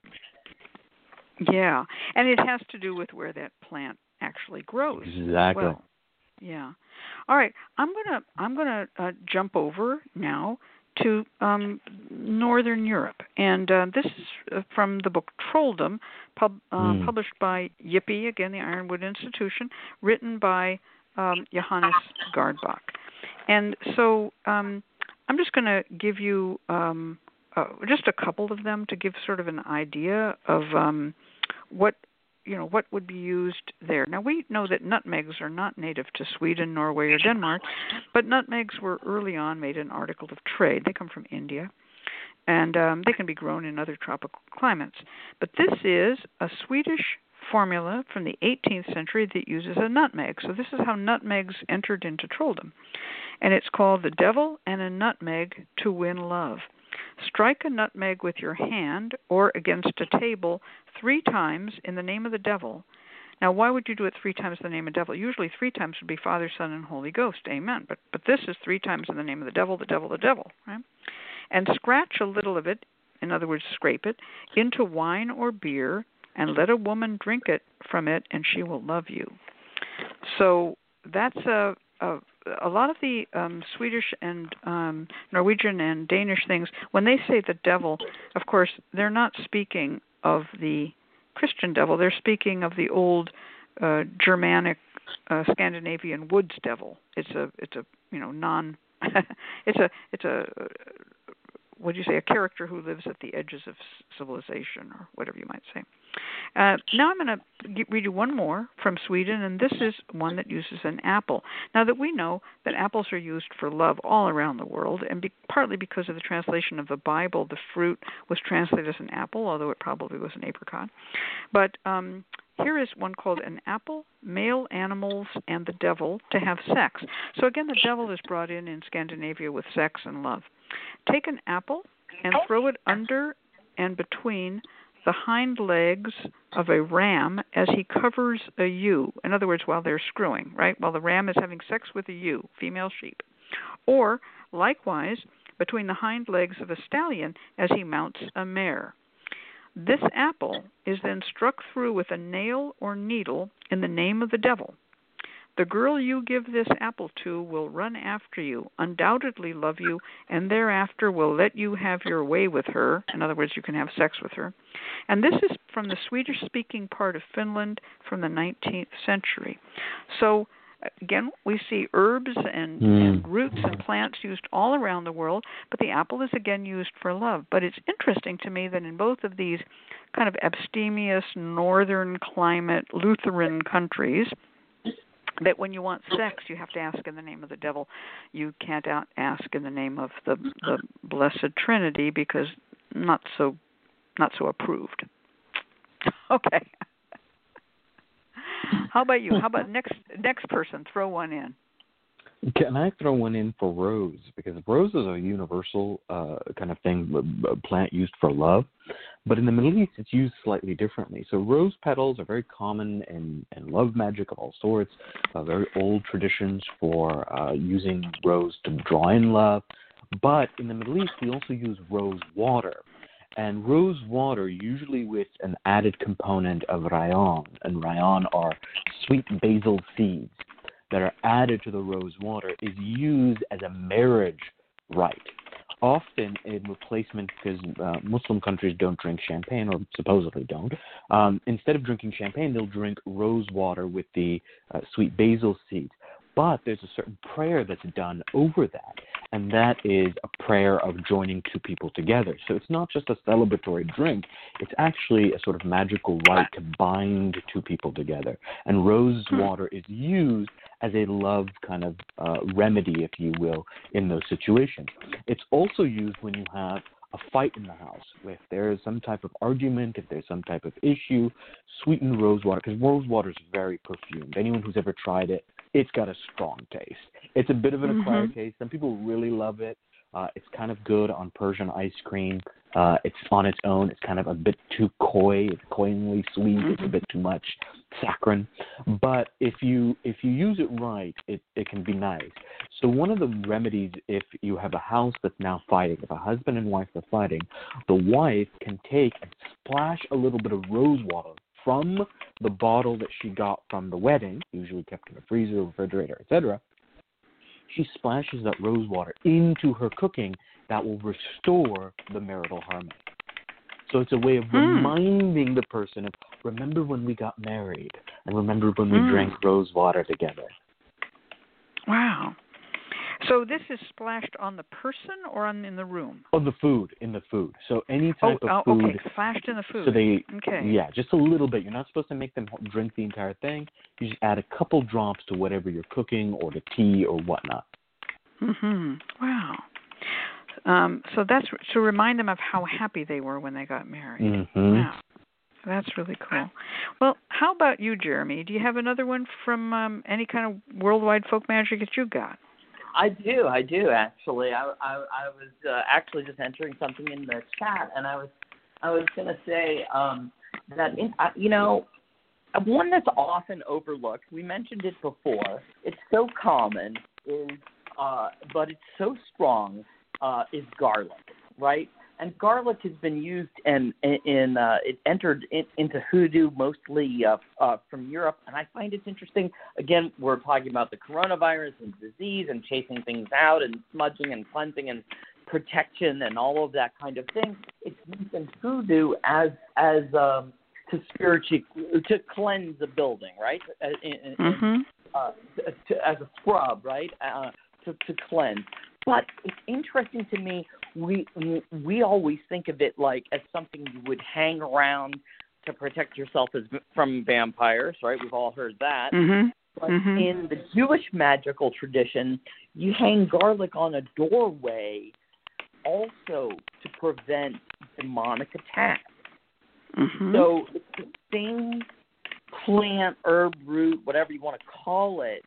Yeah, and it has to do with where that plant actually grows. Exactly. Well, yeah. All right, I'm gonna jump over now to Northern Europe, and this is from the book Trolldom, published by Yippie, again the Ironwood Institution, written by Johannes Gardbach. And so I'm just going to give you just a couple of them to give sort of an idea of what would be used there. Now, we know that nutmegs are not native to Sweden, Norway, or Denmark, but nutmegs were early on made an article of trade. They come from India, and they can be grown in other tropical climates. But this is a Swedish formula from the 18th century that uses a nutmeg. So this is how nutmegs entered into Trolldom. And it's called The Devil and a Nutmeg to Win Love. Strike a nutmeg with your hand or against a table 3 times in the name of the devil. Now, why would you do it 3 times in the name of the devil? Usually 3 times would be Father, Son, and Holy Ghost. Amen. But this is 3 times in the name of the devil, the devil, the devil. Right? And scratch a little of it, in other words, scrape it, into wine or beer, and let a woman drink it from it, and she will love you. So that's a lot of the Swedish and Norwegian and Danish things, when they say the devil, of course, they're not speaking of the Christian devil. They're speaking of the old Germanic, Scandinavian woods devil. It's a what do you say, a character who lives at the edges of civilization, or whatever you might say. Now I'm going to read you one more from Sweden, and this is one that uses an apple. Now that we know that apples are used for love all around the world, and partly because of the translation of the Bible, the fruit was translated as an apple, although it probably was an apricot. But here is one called An Apple, Male Animals, and the Devil to Have Sex. So again, the devil is brought in Scandinavia with sex and love. Take an apple and throw it under and between the hind legs of a ram as he covers a ewe. In other words, while they're screwing, right? While the ram is having sex with a ewe, female sheep. Or, likewise, between the hind legs of a stallion as he mounts a mare. This apple is then struck through with a nail or needle in the name of the devil. The girl you give this apple to will run after you, undoubtedly love you, and thereafter will let you have your way with her. In other words, you can have sex with her. And this is from the Swedish-speaking part of Finland from the 19th century. So, again, we see herbs and roots and plants used all around the world, but the apple is again used for love. But it's interesting to me that in both of these kind of abstemious, northern climate, Lutheran countries, that when you want sex, you have to ask in the name of the devil. You can't ask in the name of the Blessed Trinity, because not so approved. Okay. How about you? How about next person? Throw one in. Can I throw one in for rose? Because rose is a universal kind of thing, a plant used for love. But in the Middle East, it's used slightly differently. So rose petals are very common in love magic of all sorts, very old traditions for using rose to draw in love. But in the Middle East, we also use rose water. And rose water, usually with an added component of rayon, and rayon are sweet basil seeds that are added to the rose water, is used as a marriage rite. often in replacement, because Muslim countries don't drink champagne, or supposedly don't. Instead of drinking champagne, they'll drink rose water with the sweet basil seeds. But there's a certain prayer that's done over that, and that is a prayer of joining two people together. So it's not just a celebratory drink. It's actually a sort of magical rite to bind two people together. And rose water is used as a love kind of remedy, if you will, in those situations. It's also used when you have a fight in the house. If there's some type of argument, if there's some type of issue, sweeten rose water, because rose water is very perfumed. Anyone who's ever tried it, it's got a strong taste. It's a bit of an acquired taste. Some people really love it. It's kind of good on Persian ice cream. It's on its own. It's kind of a bit too coy. It's cloyingly sweet. It's a bit too much saccharine. But if you use it right, it can be nice. So one of the remedies, if you have a house that's now fighting, if a husband and wife are fighting, the wife can take and splash a little bit of rose water from the bottle that she got from the wedding, usually kept in a freezer, refrigerator, etc. She splashes that rose water into her cooking. That will restore the marital harmony. So it's a way of reminding the person of, remember when we got married, and remember when we drank rose water together. Wow. So this is splashed on the person or in the room? On the food, in the food. So any type of food. Okay, splashed in the food. So yeah, just a little bit. You're not supposed to make them drink the entire thing. You just add a couple drops to whatever you're cooking or the tea or whatnot. Wow. So that's to remind them of how happy they were when they got married. Wow. That's really cool. Well, how about you, Jeremy? Do you have another one from any kind of worldwide folk magic that you got? I do actually. I was actually just entering something in the chat, and I was going to say that one that's often overlooked. We mentioned it before. It's so common, but it's so strong. Is garlic, right? And garlic has been used it entered into hoodoo mostly from Europe. And I find it's interesting. Again, we're talking about the coronavirus and disease and chasing things out and smudging and cleansing and protection and all of that kind of thing. It's used in hoodoo as to cleanse a building, right? As a scrub, right? To cleanse. But it's interesting to me, we always think of it like as something you would hang around to protect yourself from vampires, right? We've all heard that. But in the Jewish magical tradition, you hang garlic on a doorway also to prevent demonic attacks. So it's the same plant, herb, root, whatever you want to call it.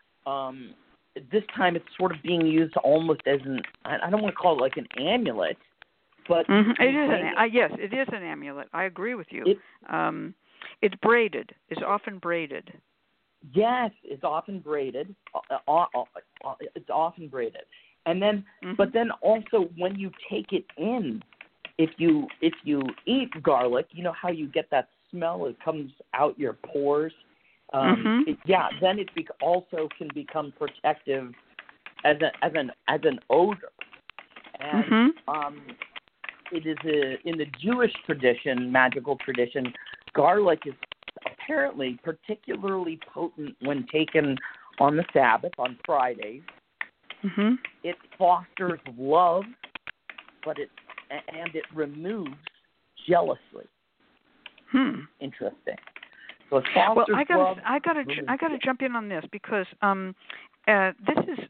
This time it's sort of being used almost as I don't want to call it like an amulet, but yes, it is an amulet. I agree with you. It's braided. It's often braided. Yes, it's often braided. It's often braided. And then, but then also when you take it in, if you eat garlic, you know how you get that smell? It comes out your pores. Then it also can become protective as an odor, and it is in the Jewish tradition, magical tradition. Garlic is apparently particularly potent when taken on the Sabbath on Fridays. It fosters love, but it removes jealousy. Interesting. So I gotta jump in on this because this is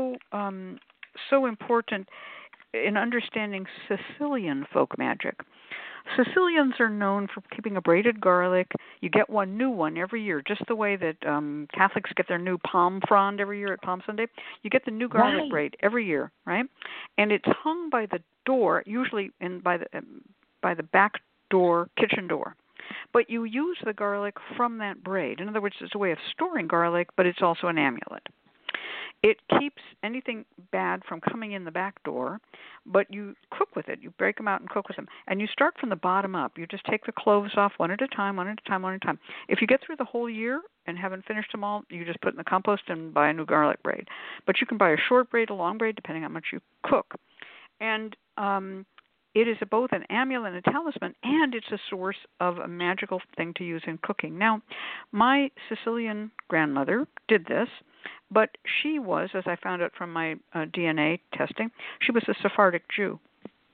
so important in understanding Sicilian folk magic. Sicilians are known for keeping a braided garlic. You get one new one every year, just the way that Catholics get their new palm frond every year at Palm Sunday. You get the new garlic braid every year, right? And it's hung by the door, usually by the back door, kitchen door. But you use the garlic from that braid. In other words, it's a way of storing garlic, but it's also an amulet. It keeps anything bad from coming in the back door, but you cook with it. You break them out and cook with them. And you start from the bottom up. You just take the cloves off one at a time. If you get through the whole year and haven't finished them all, you just put in the compost and buy a new garlic braid. But you can buy a short braid, a long braid, depending on how much you cook. And it is both an amulet and a talisman, and it's a source of a magical thing to use in cooking. Now, my Sicilian grandmother did this, but she was, as I found out from my DNA testing, she was a Sephardic Jew.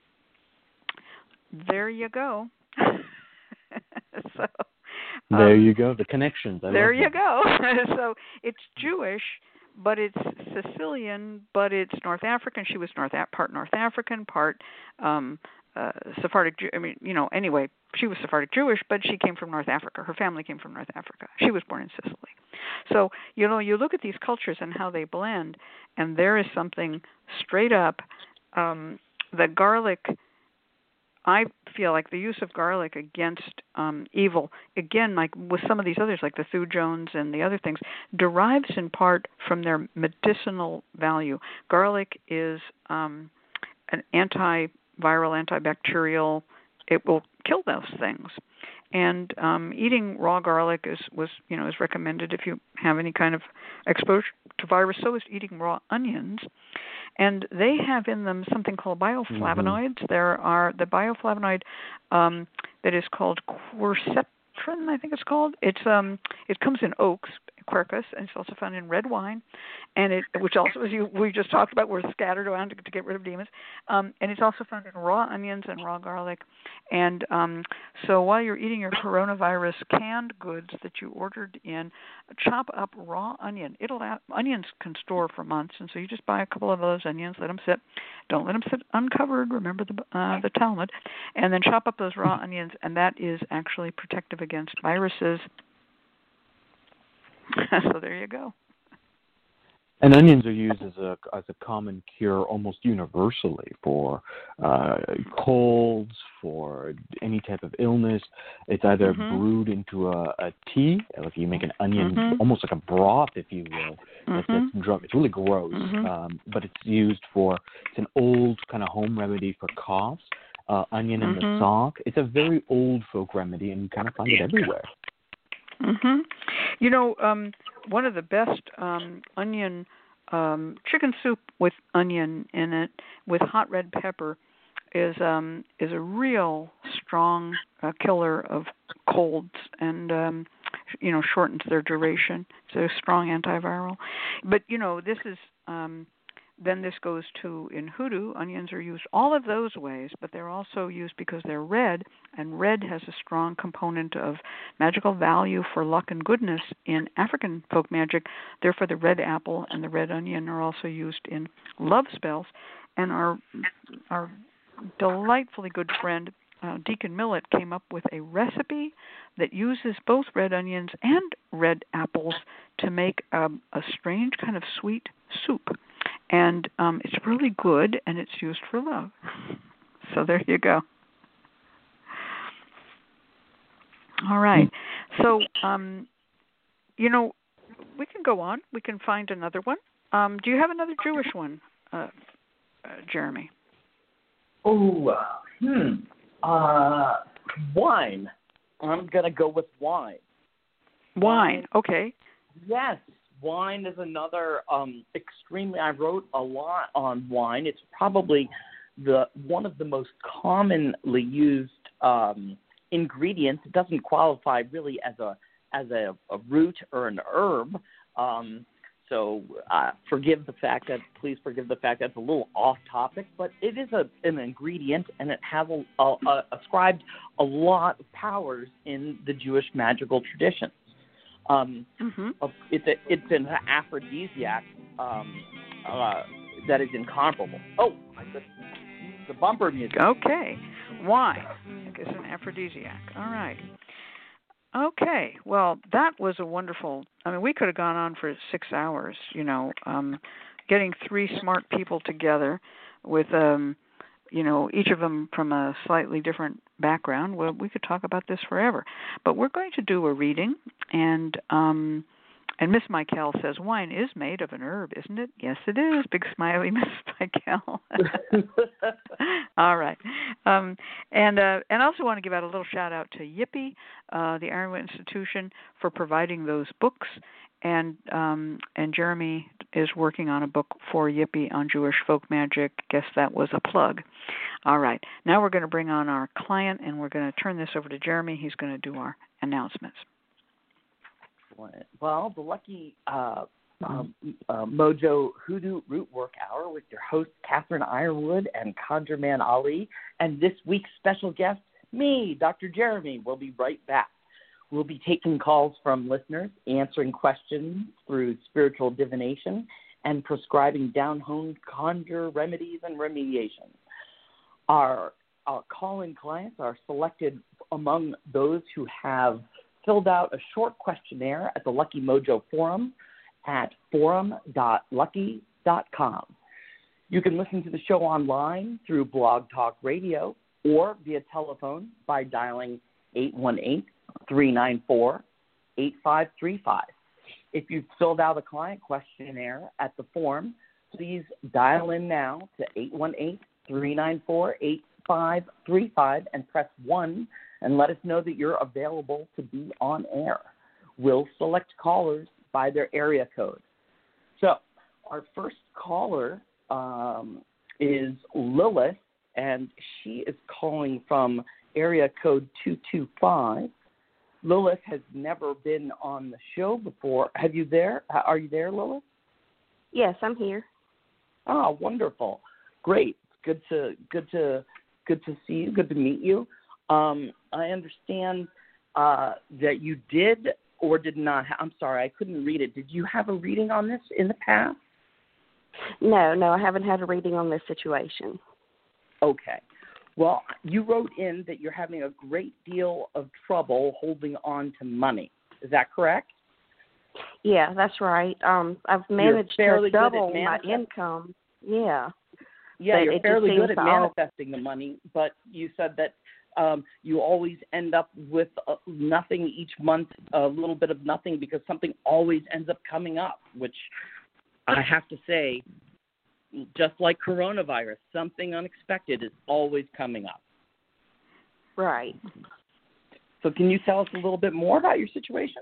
There you go. So, there you go, the connections. There you go. So it's Jewish, but it's Sicilian, but it's North African. She was part North African, part Sephardic Jew. I mean, anyway, she was Sephardic Jewish, but she came from North Africa. Her family came from North Africa. She was born in Sicily. So, you look at these cultures and how they blend, and there is something straight up, the garlic, I feel like the use of garlic against evil, again, like with some of these others, like the thujones and the other things, derives in part from their medicinal value. Garlic is an antiviral, antibacterial. It will kill those things. And eating raw garlic is recommended if you have any kind of exposure to virus. So is eating raw onions. And they have in them something called bioflavonoids. There are the bioflavonoid that is called quercetrin, I think it's called. It comes in oaks, quercus, and it's also found in red wine, and which also, as we just talked about, were scattered around to get rid of demons. And it's also found in raw onions and raw garlic. And so while you're eating your coronavirus canned goods that you ordered in, chop up raw onion. Onions can store for months, and so you just buy a couple of those onions, let them sit. Don't let them sit uncovered. Remember the Talmud, and then chop up those raw onions, and that is actually protective against viruses. So there you go. And onions are used as a common cure almost universally for colds, for any type of illness. It's either brewed into a tea, like you make an onion, almost like a broth, if you will. It's really gross, but it's used it's an old kind of home remedy for coughs. Onion in the sock. It's a very old folk remedy, and you kind of find it everywhere. One of the best onion chicken soup with onion in it with hot red pepper is a real strong killer of colds and shortens their duration. It's a strong antiviral. But this is then this goes to, in hoodoo, onions are used all of those ways, but they're also used because they're red, and red has a strong component of magical value for luck and goodness in African folk magic. Therefore, the red apple and the red onion are also used in love spells. And our delightfully good friend, Deacon Millet, came up with a recipe that uses both red onions and red apples to make a strange kind of sweet soup. And it's really good, and it's used for love. So there you go. All right. So, we can go on. We can find another one. Do you have another Jewish one, Jeremy? Wine. I'm going to go with wine. Wine. Okay. Yes. Wine is another extremely. I wrote a lot on wine. It's probably one of the most commonly used ingredients. It doesn't qualify really as a root or an herb. So please forgive the fact that it's a little off topic, but it is an ingredient, and it has ascribed a lot of powers in the Jewish magical tradition. It's an aphrodisiac that is incomparable. Oh, the bumper music. Okay, wine is an aphrodisiac. All right. Okay, well, that was a wonderful. I mean, we could have gone on for 6 hours. Getting three smart people together with each of them from a slightly different background. Well, we could talk about this forever. But we're going to do a reading, and Miss Michael says, wine is made of an herb, isn't it? Yes, it is. Big smiley, Miss Michael. All right. And I also want to give out a little shout out to Yippee, the Ironwood Institution, for providing those books. And Jeremy is working on a book for Yippee on Jewish folk magic. Guess that was a plug. All right. Now we're going to bring on our client, and we're going to turn this over to Jeremy. He's going to do our announcements. Well, the Lucky Mojo Hoodoo Root Work Hour with your host, Catherine Ironwood and ConjureMan Ali. And this week's special guest, me, Dr. Jeremy, will be right back. We'll be taking calls from listeners, answering questions through spiritual divination, and prescribing down-home conjure remedies and remediations. Our call-in clients are selected among those who have filled out a short questionnaire at the Lucky Mojo Forum at forum.lucky.com. You can listen to the show online through Blog Talk Radio or via telephone by dialing 818-394-8535. If you've filled out a client questionnaire at the forum, please dial in now to 818-394-8535 and press 1 and let us know that you're available to be on air. We'll select callers by their area code. So our first caller is Lilith, and she is calling from area code 225. Lilith has never been on the show before. Are you there, Lilith? Yes, I'm here. Oh, wonderful. Great. Good to see you. Good to meet you. I understand that you did or did not. I'm sorry, I couldn't read it. Did you have a reading on this in the past? No, I haven't had a reading on this situation. Okay. Well, you wrote in that you're having a great deal of trouble holding on to money. Is that correct? Yeah, that's right. I've managed to double my income. Yeah. Yeah, you're fairly good at manifesting the money, but you said that you always end up with nothing each month, a little bit of nothing, because something always ends up coming up, which I have to say, just like coronavirus, something unexpected is always coming up. Right. So can you tell us a little bit more about your situation?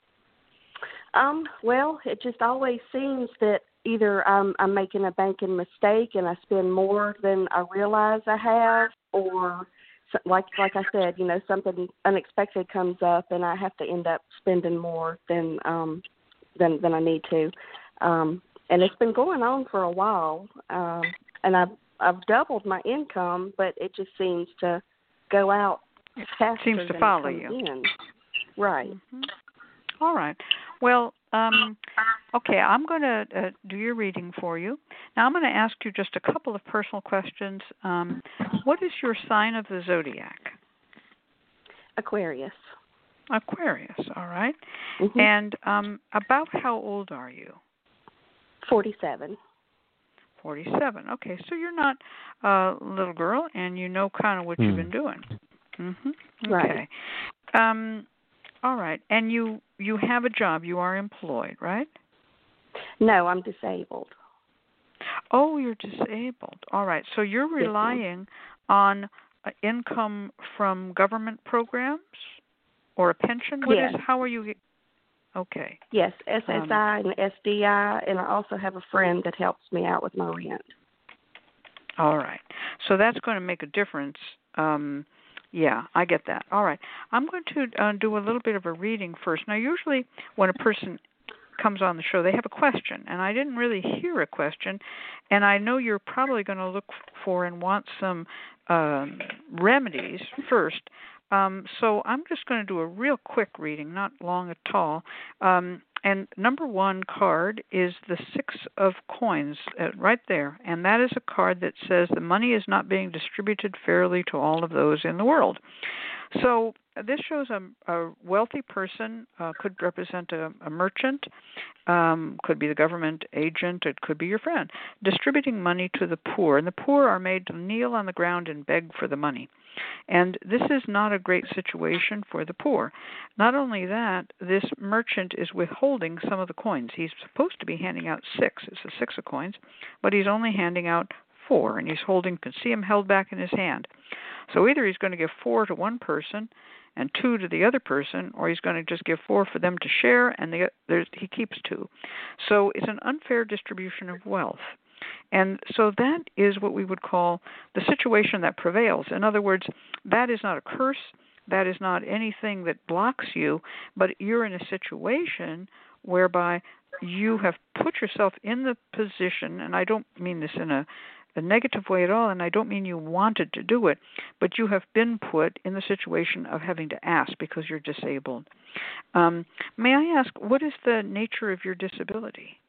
Well, it just always seems that either I'm making a banking mistake and I spend more than I realize I have, or like I said, something unexpected comes up and I have to end up spending more than I need to. And it's been going on for a while, and I've doubled my income, but it just seems to go out faster. Seems to follow you. In. Right. Mm-hmm. All right. Well, okay, I'm going to do your reading for you. Now I'm going to ask you just a couple of personal questions. What is your sign of the zodiac? Aquarius. Aquarius, all right. Mm-hmm. And about how old are you? 47. 47. Okay, so you're not a little girl, and you know kind of what you've been doing. Mm-hmm. Okay. Right. All right. And you have a job. You are employed, right? No, I'm disabled. Oh, you're disabled. All right. So you're relying on income from government programs or a pension? Yes. How are you? Okay. Yes, SSI and SDI, and I also have a friend that helps me out with my rent. All right. So that's going to make a difference. Yeah, I get that. All right. I'm going to do a little bit of a reading first. Now, usually when a person comes on the show, they have a question, and I didn't really hear a question, and I know you're probably going to look for and want some remedies first. So I'm just going to do a real quick reading, not long at all. And number one card is the Six of Coins right there. And that is a card that says the money is not being distributed fairly to all of those in the world. So this shows a wealthy person, could represent a merchant, could be the government agent, it could be your friend, distributing money to the poor. And the poor are made to kneel on the ground and beg for the money. And this is not a great situation for the poor. Not only that, this merchant is withholding some of the coins. He's supposed to be handing out 6. It's a 6 of coins, but he's only handing out 4, and can see them held back in his hand. So either he's going to give 4 to one person and 2 to the other person, or he's going to just give 4 for them to share, and he keeps 2. So it's an unfair distribution of wealth. And so that is what we would call the situation that prevails. In other words, that is not a curse. That is not anything that blocks you, but you're in a situation whereby you have put yourself in the position, and I don't mean this in a negative way at all, and I don't mean you wanted to do it, but you have been put in the situation of having to ask because you're disabled. May I ask, what is the nature of your disability?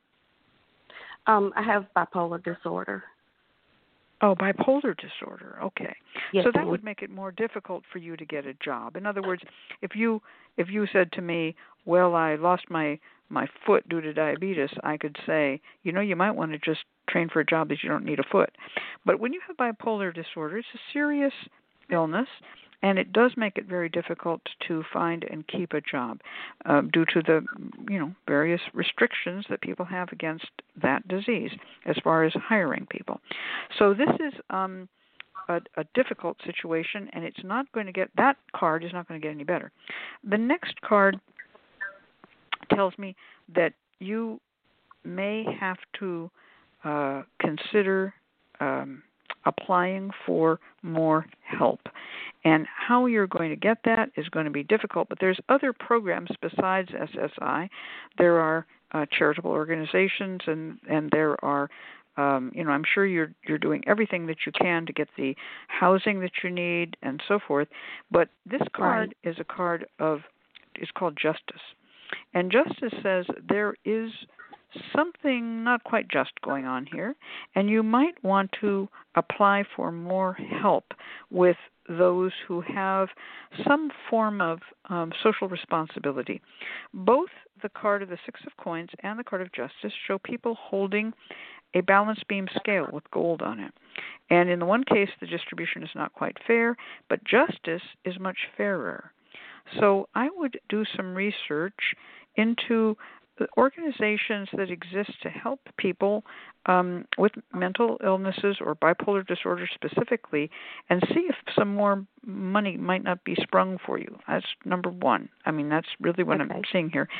I have bipolar disorder. Oh, bipolar disorder. Okay. Yes, so that would make it more difficult for you to get a job. In other words, if you said to me, well, I lost my foot due to diabetes, I could say, you might want to just train for a job that you don't need a foot. But when you have bipolar disorder, it's a serious illness, and it does make it very difficult to find and keep a job due to the various restrictions that people have against that disease as far as hiring people. So this is a difficult situation, and it's not going to get, that card is not going to get any better. The next card tells me that you may have to consider applying for more help. And how you're going to get that is going to be difficult, but there's other programs besides SSI. There are charitable organizations, and there are, I'm sure you're doing everything that you can to get the housing that you need and so forth. But this card is a card it's called Justice. And Justice says there is something not quite just going on here, and you might want to apply for more help with those who have some form of social responsibility. Both the card of the Six of Coins and the card of Justice show people holding a balance beam scale with gold on it. And in the one case, the distribution is not quite fair, but Justice is much fairer. So I would do some research into the organizations that exist to help people with mental illnesses or bipolar disorder specifically, and see if some more money might not be sprung for you. That's number one. I mean, that's really what I'm seeing here.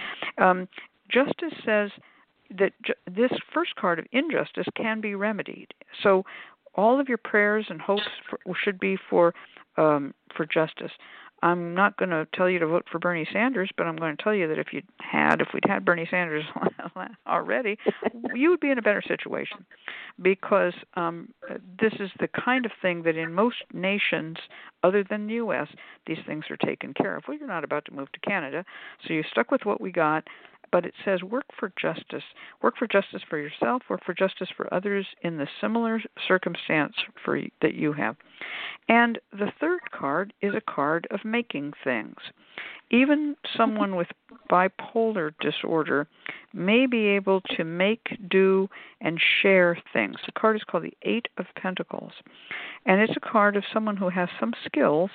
Justice says that this first card of injustice can be remedied. So all of your prayers and hopes should be for justice. I'm not going to tell you to vote for Bernie Sanders, but I'm going to tell you that if we'd had Bernie Sanders already, you would be in a better situation, because this is the kind of thing that in most nations other than the U.S., these things are taken care of. Well, you're not about to move to Canada, so you're stuck with what we got. But it says work for justice. Work for justice for yourself, work for justice for others in the similar circumstance that you have. And the third card is a card of making things. Even someone with bipolar disorder may be able to make, do, and share things. The card is called the Eight of Pentacles. And it's a card of someone who has some skills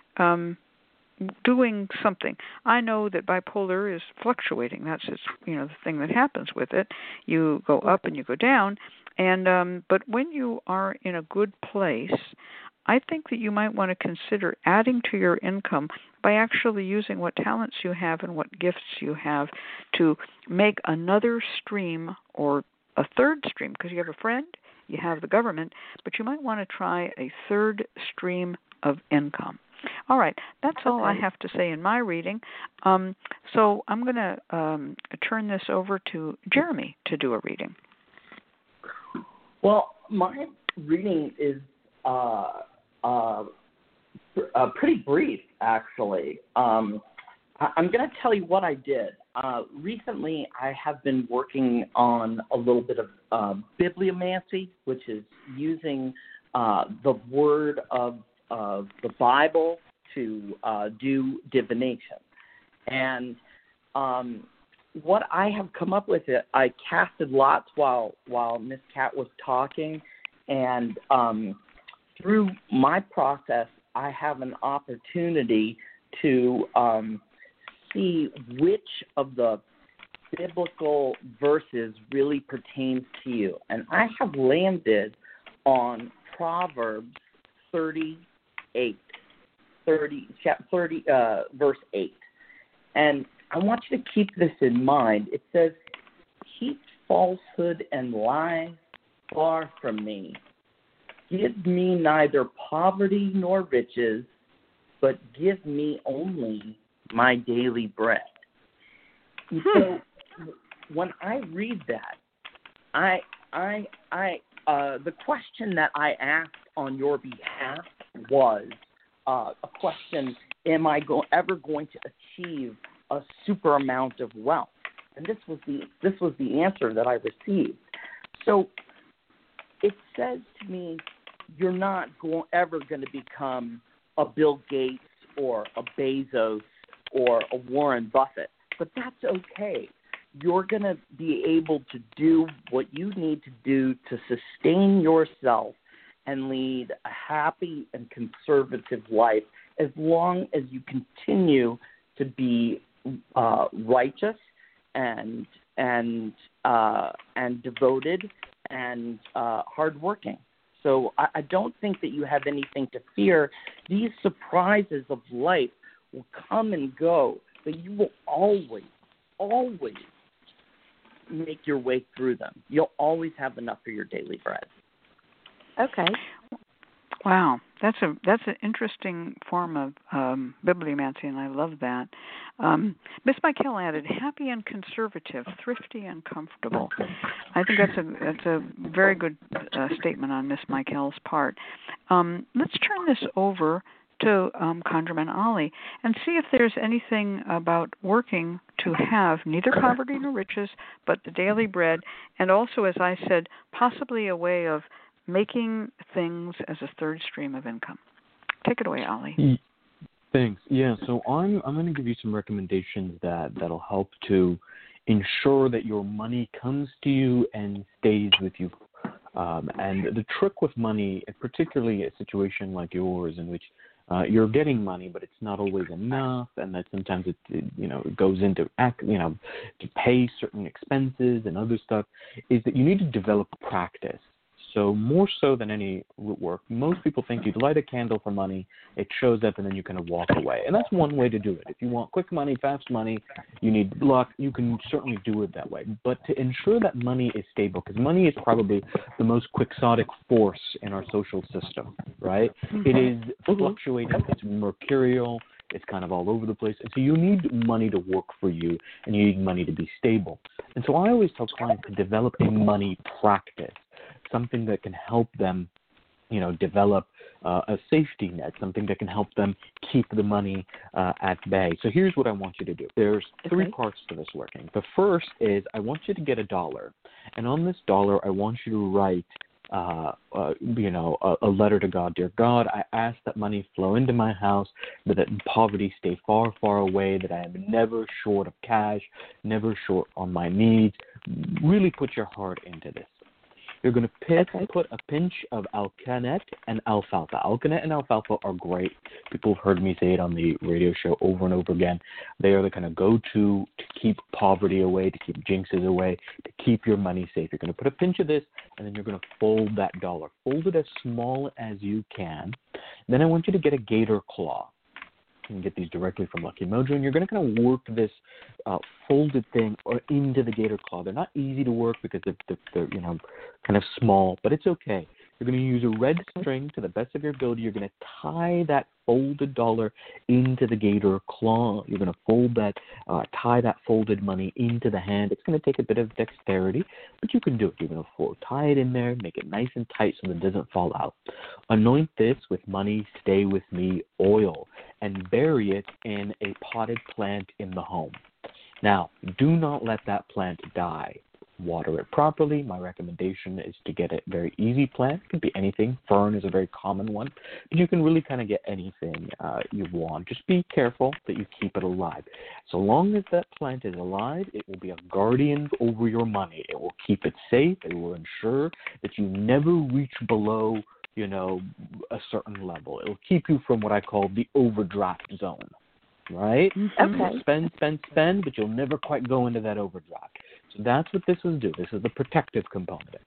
doing something. I know that bipolar is fluctuating. That's just, the thing that happens with it. You go up and you go down. And but when you are in a good place, I think that you might want to consider adding to your income by actually using what talents you have and what gifts you have to make another stream or a third stream, because you have a friend, you have the government, but you might want to try a third stream of income. All right, that's all I have to say in my reading. So I'm going to turn this over to Jeremy to do a reading. Well, my reading is pretty brief, actually. I'm going to tell you what I did. Recently, I have been working on a little bit of bibliomancy, which is using the word of the Bible to do divination. And what I have come up with, I casted lots while Miss Cat was talking, and through my process, I have an opportunity to see which of the biblical verses really pertains to you. And I have landed on Proverbs 38, verse 8. And I want you to keep this in mind. It says, keep falsehood and lies far from me. Give me neither poverty nor riches, but give me only my daily bread. And so when I read that, the question that I asked on your behalf was a question: am I ever going to achieve a super amount of wealth? And this was the answer that I received. So it says to me, you're not ever going to become a Bill Gates or a Bezos or a Warren Buffett, but that's okay. You're going to be able to do what you need to do to sustain yourself and lead a happy and conservative life as long as you continue to be righteous and devoted and hardworking. So I don't think that you have anything to fear. These surprises of life will come and go, but you will always make your way through them. You'll always have enough for your daily bread. Okay. Wow, that's an interesting form of bibliomancy, and I love that. Miss Michael added, happy and conservative, thrifty and comfortable. I think that's a very good statement on Miss Michael's part. Let's turn this over to ConjureMan Ali and see if there's anything about working to have neither poverty nor riches, but the daily bread, and also, as I said, possibly a way of making things as a third stream of income. Take it away, Ali. Thanks. Yeah, so I'm going to give you some recommendations that'll help to ensure that your money comes to you and stays with you. And the trick with money, particularly a situation like yours in which you're getting money, but it's not always enough, and that sometimes it goes into to pay certain expenses and other stuff, is that you need to develop practice. So more so than any root work, most people think you light a candle for money, it shows up, and then you kind of walk away. And that's one way to do it. If you want quick money, fast money, you need luck, you can certainly do it that way. But to ensure that money is stable, because money is probably the most quixotic force in our social system, right? It is fluctuating, it's mercurial, it's kind of all over the place. And so you need money to work for you, and you need money to be stable. And so I always tell clients to develop a money practice, something that can help them, develop a safety net, something that can help them keep the money at bay. So here's what I want you to do. There's three parts to this working. The first is I want you to get $1, and on this $1, I want you to write a letter to God. Dear God, I ask that money flow into my house, that poverty stay far, far away, that I am never short of cash, never short on my needs. Really put your heart into this. You're going to put a pinch of alkanet and alfalfa. Alkanet and alfalfa are great. People have heard me say it on the radio show over and over again. They are the kind of go-to to keep poverty away, to keep jinxes away, to keep your money safe. You're going to put a pinch of this, and then you're going to fold that $1. Fold it as small as you can. Then I want you to get a gator claw. You can get these directly from Lucky Mojo, and you're going to kind of work this folded thing into the gator claw. They're not easy to work because they're kind of small, but it's okay. You're going to use a red string to the best of your ability. You're going to tie that folded $1 into the gator claw. You're going to fold that, tie that folded money into the hand. It's going to take a bit of dexterity, but you can do it. You're going to tie it in there, make it nice and tight so that it doesn't fall out. Anoint this with money, stay with me oil, and bury it in a potted plant in the home. Now, do not let that plant die. Water it properly. My recommendation is to get a very easy plant. It could be anything. Fern is a very common one. But you can really kind of get anything you want. Just be careful that you keep it alive. So long as that plant is alive, it will be a guardian over your money. It will keep it safe. It will ensure that you never reach below, a certain level. It will keep you from what I call the overdraft zone. Right? Okay. Spend, but you'll never quite go into that overdraft. So that's what this will do. This is the protective component.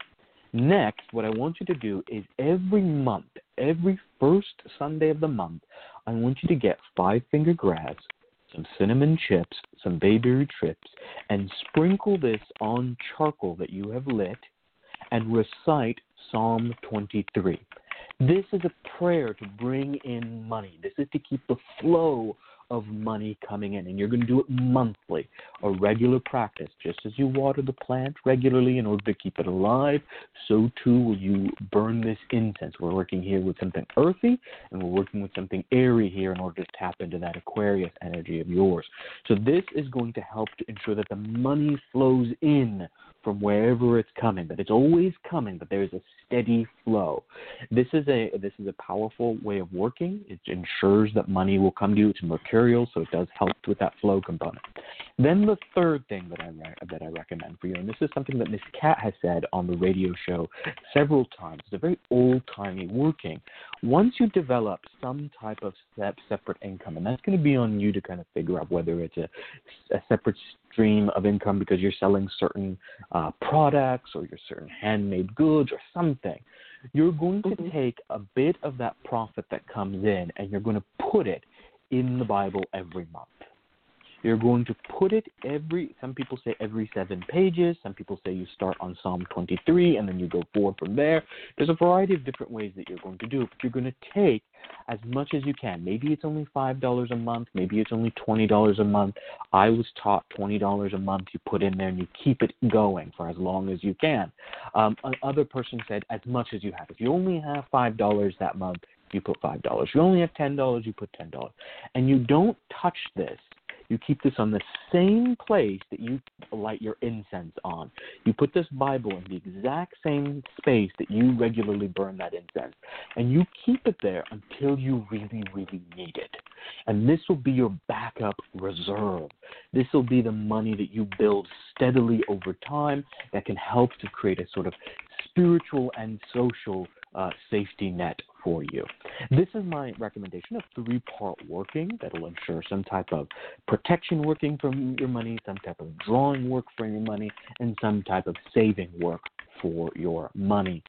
Next, what I want you to do is every month, every first Sunday of the month, I want you to get 5-finger grass, some cinnamon chips, some bayberry chips, and sprinkle this on charcoal that you have lit and recite Psalm 23. This is a prayer to bring in money. This is to keep the flow of money coming in, and you're going to do it monthly, a regular practice. Just as you water the plant regularly in order to keep it alive, so too will you burn this incense. We're working here with something earthy, and we're working with something airy here in order to tap into that Aquarius energy of yours. So this is going to help to ensure that the money flows in from wherever it's coming, that it's always coming, but there's a steady flow. This is a powerful way of working. It ensures that money will come to you. It's mercurial, so it does help with that flow component. Then the third thing that I recommend for you, and this is something that Miss Cat has said on the radio show several times. It's a very old-timey working. Once you develop some type of separate income, and that's going to be on you to kind of figure out whether it's a separate stream of income because you're selling certain products or you're certain handmade goods or something, you're going to take a bit of that profit that comes in and you're going to put it in the Bible every month. You're going to put it some people say every 7 pages. Some people say you start on Psalm 23 and then you go forward from there. There's a variety of different ways that you're going to do it, but you're going to take as much as you can. Maybe it's only $5 a month. Maybe it's only $20 a month. I was taught $20 a month you put in there and you keep it going for as long as you can. Another person said as much as you have. If you only have $5 that month, you put $5. If you only have $10, you put $10. And you don't touch this. You keep this on the same place that you light your incense on. You put this Bible in the exact same space that you regularly burn that incense. And you keep it there until you really, really need it. And this will be your backup reserve. This will be the money that you build steadily over time that can help to create a sort of spiritual and social safety net for you. This is my recommendation of 3-part working that will ensure some type of protection working from your money, some type of drawing work for your money, and some type of saving work for your money.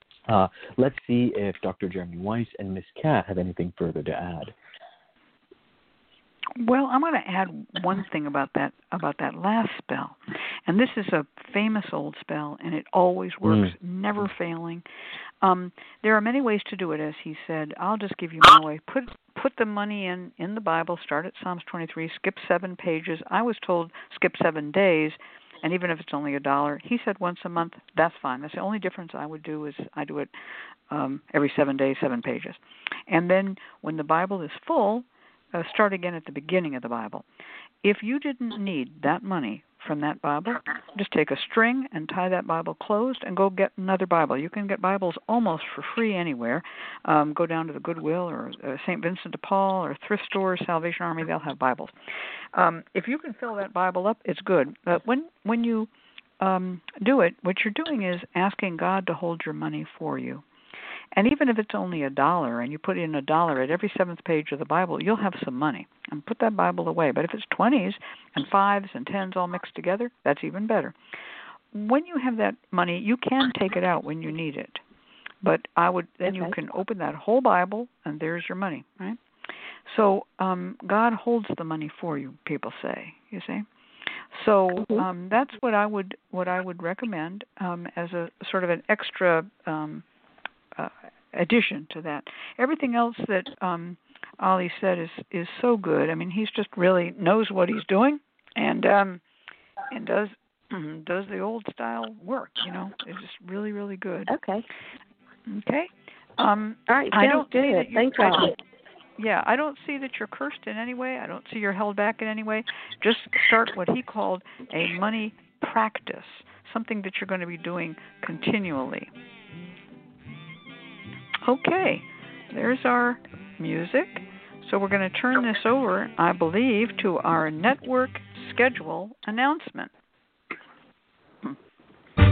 Let's see if Dr. Jeremy Weiss and Miss Cat have anything further to add. Well, I'm going to add one thing about that last spell. And this is a famous old spell, and it always works, never failing. There are many ways to do it, as he said. I'll just give you my way. Put the money in the Bible, start at Psalms 23, skip 7 pages. I was told skip 7 days, and even if it's only $1, he said once a month, that's fine. That's the only difference I would do is I do it every 7 days, 7 pages. And then when the Bible is full, start again at the beginning of the Bible. If you didn't need that money from that Bible, just take a string and tie that Bible closed and go get another Bible. You can get Bibles almost for free anywhere. Go down to the Goodwill or St. Vincent de Paul or thrift stores, Salvation Army, they'll have Bibles. If you can fill that Bible up, it's good. But when you do it, what you're doing is asking God to hold your money for you. And even if it's only $1 and you put in $1 at every 7th page of the Bible, you'll have some money. And put that Bible away. But if it's 20s and 5s and 10s all mixed together, that's even better. When you have that money, you can take it out when you need it. But you can open that whole Bible and there's your money, right? So God holds the money for you, people say, you see. So that's what I would recommend as a sort of an extra addition to that. Everything else that Ollie said is so good. I mean, he's just really knows what he's doing and does the old style work. You know, it's just really, really good. Okay. All right. I don't do it. Thank you. Yeah, I don't see that you're cursed in any way. I don't see you're held back in any way. Just start what he called a money practice, something that you're going to be doing continually. Okay, there's our music. So we're going to turn this over, I believe, to our network schedule announcement.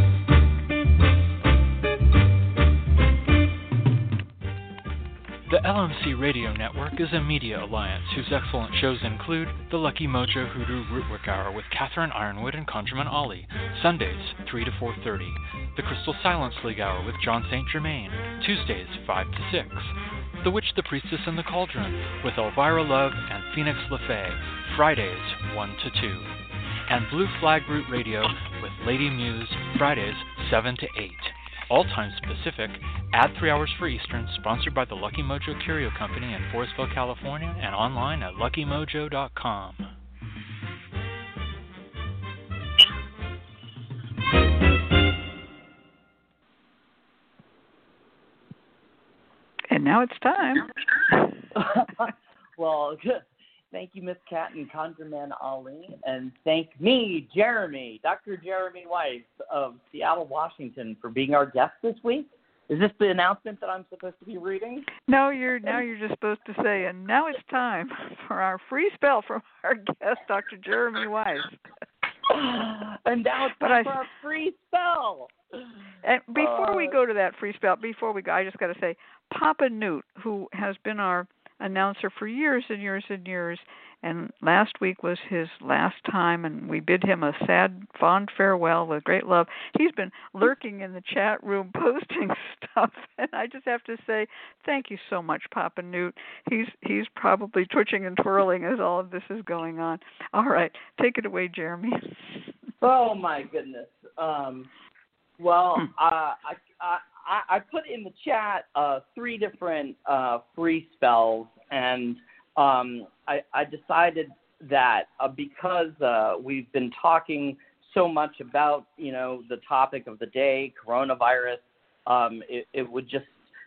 The LMC Radio Network is a media alliance whose excellent shows include The Lucky Mojo Hoodoo Rootwork Hour with Catherine Ironwood and ConjureMan Ollie, Sundays 3 to 4:30. The Crystal Silence League Hour with John St. Germain, Tuesdays 5 to 6. The Witch, the Priestess, and the Cauldron with Elvira Love and Phoenix LaFay, Fridays 1 to 2. And Blue Flag Root Radio with Lady Muse, Fridays 7 to 8. All times Pacific, add 3 hours for Eastern, sponsored by the Lucky Mojo Curio Company in Forestville, California, and online at luckymojo.com. And now it's time. Well, thank you, Miss Cat and ConjureMan Ollie, and thank me, Jeremy, Dr. Jeremy Weiss of Seattle, Washington, for being our guest this week. Is this the announcement that I'm supposed to be reading? No, you're just supposed to say, and now it's time for our free spell from our guest, Dr. Jeremy Weiss. And now it's time for our free spell. And before we go to that free spell, I just got to say, Papa Newt, who has been our announcer for years and years and years, and last week was his last time, and we bid him a sad, fond farewell with great love. He's been lurking in the chat room posting stuff, and I just have to say thank you so much, Papa Newt. He's probably twitching and twirling as all of this is going on. All right, take it away, Jeremy. Oh my goodness. I put in the chat 3 different free spells, and I decided that because we've been talking so much about, the topic of the day, coronavirus, it would just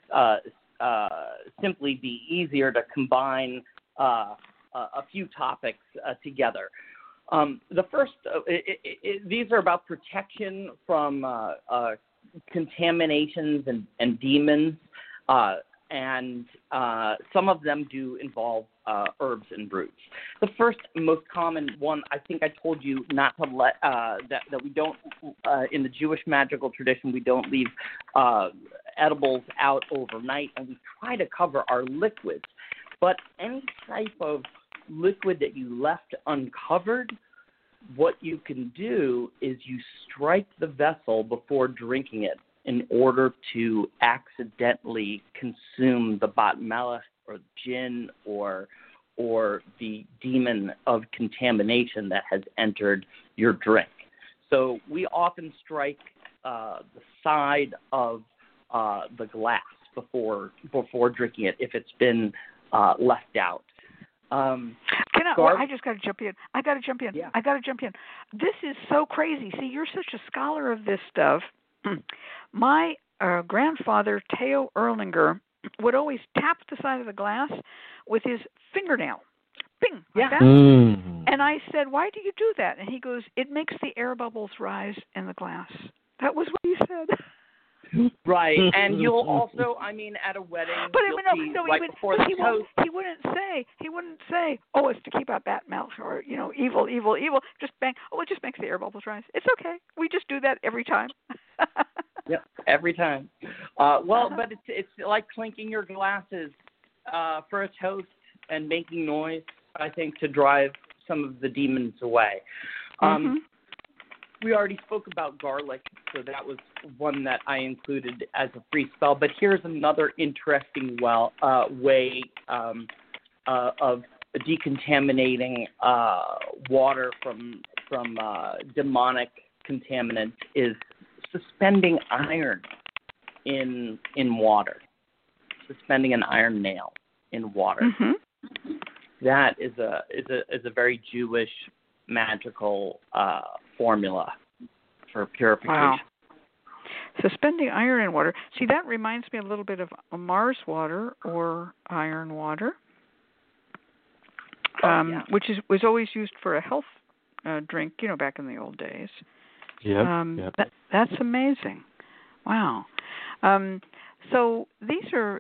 simply be easier to combine a few topics together. The first, these are about protection from contaminations and demons, and some of them do involve herbs and roots. The first most common one, I think I told you not to let that we don't in the Jewish magical tradition, we don't leave edibles out overnight, and we try to cover our liquids. But any type of liquid that you left uncovered, what you can do is you strike the vessel before drinking it in order to accidentally consume the bat melech or jinn or the demon of contamination that has entered your drink. So we often strike the side of the glass before drinking it if it's been left out. I just got to jump in. Yeah. I got to jump in. This is so crazy. See, you're such a scholar of this stuff. My grandfather, Theo Erlinger, would always tap the side of the glass with his fingernail. Bing, like that. Mm. And I said, why do you do that? And he goes, it makes the air bubbles rise in the glass. That was what he said. Right, and you'll also, at a wedding, but before the toast. He wouldn't say, oh, it's to keep out bat mouth or evil. Just bang. Oh, it just makes the air bubbles rise. It's okay. We just do that every time. Yep, every time. But it's like clinking your glasses for a toast and making noise, I think, to drive some of the demons away. We already spoke about garlic, so that was one that I included as a free spell. But here's another interesting way of decontaminating water from demonic contaminants is suspending iron in water, suspending an iron nail in water. Mm-hmm. That is a very Jewish magical formula for purification. Wow. Suspending iron in water. See, that reminds me a little bit of Mars water or iron water, which was always used for a health drink, back in the old days. Yep. That's amazing. Wow. So these are,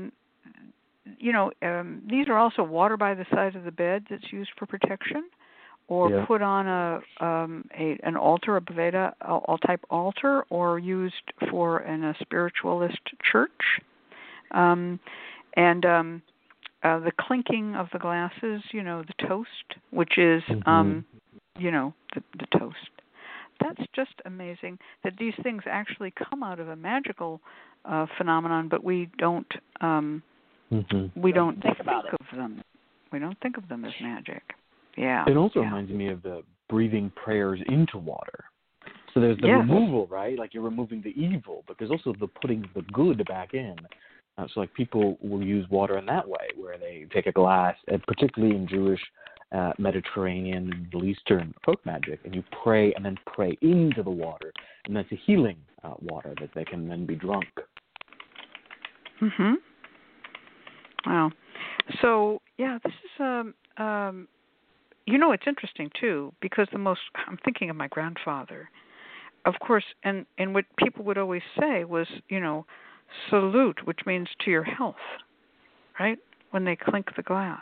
these are also water by the side of the bed that's used for protection, or put on an altar, a Baveda type altar, or used in a spiritualist church. And the clinking of the glasses, the toast, which is, the toast. That's just amazing that these things actually come out of a magical phenomenon, but we don't we don't think of them. We don't think of them as magic. Yeah. It also reminds me of the breathing prayers into water. So there's the removal, right? Like you're removing the evil, but there's also the putting the good back in. So like people will use water in that way, where they take a glass, and particularly in Jewish, Mediterranean, and Middle Eastern folk magic, and you pray and then pray into the water, and that's a healing water that they can then be drunk. Mhm. Wow. So this is it's interesting too, because I'm thinking of my grandfather, of course, and what people would always say was, salute, which means to your health, right? When they clink the glass.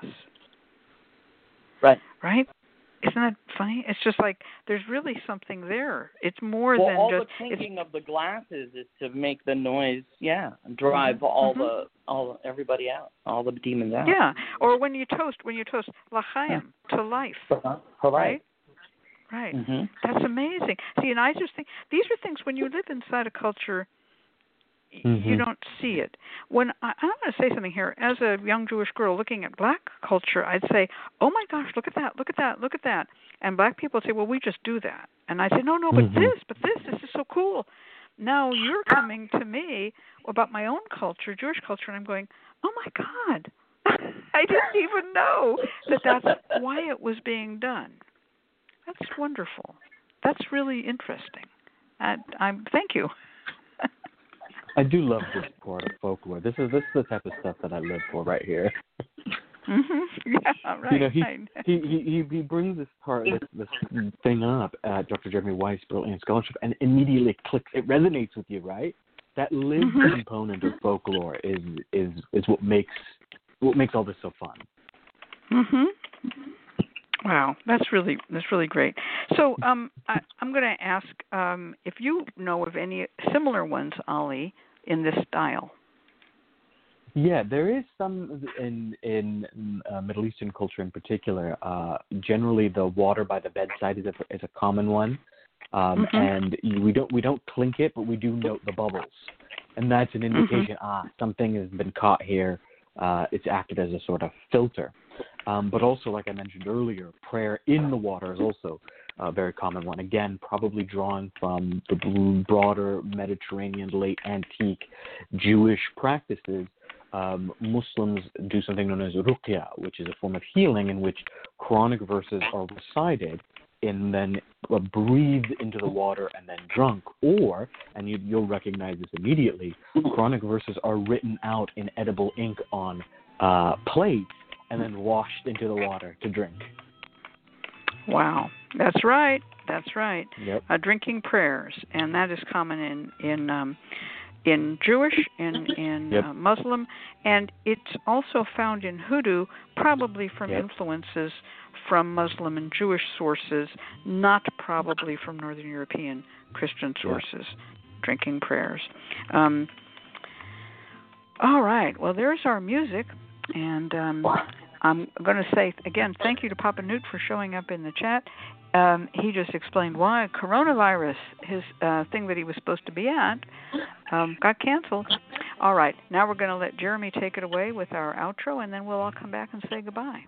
Right. Right? Isn't that funny? It's just like there's really something there. It's more than all just the clinking of the glasses is to make the noise, drive everybody out, all the demons out. Yeah. Or when you toast l'chaim, to life. Right. Right. Mm-hmm. That's amazing. See, and I just think these are things when you live inside a culture, you don't see it. When I want to say something here, as a young Jewish girl looking at black culture, I'd say, "Oh my gosh, look at that! Look at that! Look at that!" And black people would say, "Well, we just do that." And I say, "No, but this is so cool." Now you're coming to me about my own culture, Jewish culture, and I'm going, "Oh my God, I didn't even know that's why it was being done." That's wonderful. That's really interesting. Thank you. I do love this part of folklore. This is the type of stuff that I live for right here. Mm-hmm. Yeah, right. He brings this thing up at Dr. Jeremy Weiss Brilliant Scholarship, and immediately clicks. It resonates with you, right? That lived component of folklore is what makes all this so fun. Mhm. Wow, that's really great. So I'm going to ask if you know of any similar ones, Ali, in this style. Yeah, there is some in Middle Eastern culture in particular. Generally, the water by the bedside is a common one, and we don't clink it, but we do note the bubbles, and that's an indication something has been caught here. It's acted as a sort of filter. But also, like I mentioned earlier, prayer in the water is also a very common one. Again, probably drawing from the broader Mediterranean, late antique Jewish practices. Muslims do something known as ruqya, which is a form of healing in which Quranic verses are recited and then breathed into the water and then drunk. Or, and you'll recognize this immediately, Quranic verses are written out in edible ink on plates and then washed into the water to drink. Wow, that's right. Yep. Drinking prayers, and that is common in Jewish, in Muslim, and it's also found in Hoodoo, probably from influences from Muslim and Jewish sources, not probably from Northern European Christian sources. Drinking prayers. All right. Well, there's our music. And I'm going to say, again, thank you to Papa Newt for showing up in the chat. He just explained why coronavirus, his thing that he was supposed to be at, got canceled. All right. Now we're going to let Jeremy take it away with our outro, and then we'll all come back and say goodbye.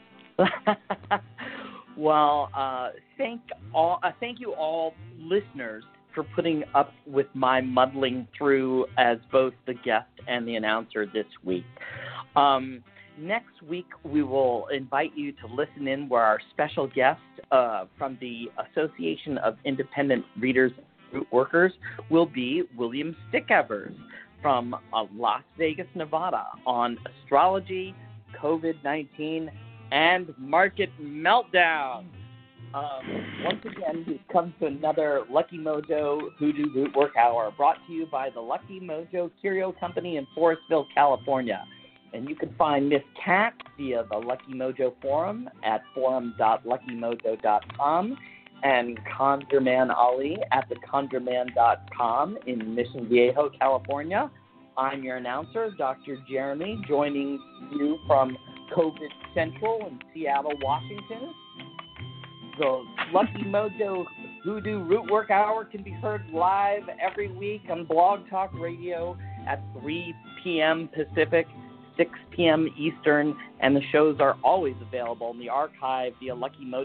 Well, thank you all listeners for putting up with my muddling through as both the guest and the announcer this week. Next week, we will invite you to listen in where our special guest from the Association of Independent Readers and Root Workers will be William Stickevers from Las Vegas, Nevada on astrology, COVID-19, and market meltdown. Once again, we've come to another Lucky Mojo Hoodoo Root Work Hour brought to you by the Lucky Mojo Curio Company in Forestville, California. And you can find Miss Cat via the Lucky Mojo forum at forum.luckymojo.com and ConjureMan Ali at theconjureman.com in Mission Viejo, California. I'm your announcer, Dr. Jeremy, joining you from COVID Central in Seattle, Washington. The Lucky Mojo Hoodoo Rootwork Hour can be heard live every week on Blog Talk Radio at 3 p.m. Pacific, 6 p.m. Eastern, and the shows are always available in the archive via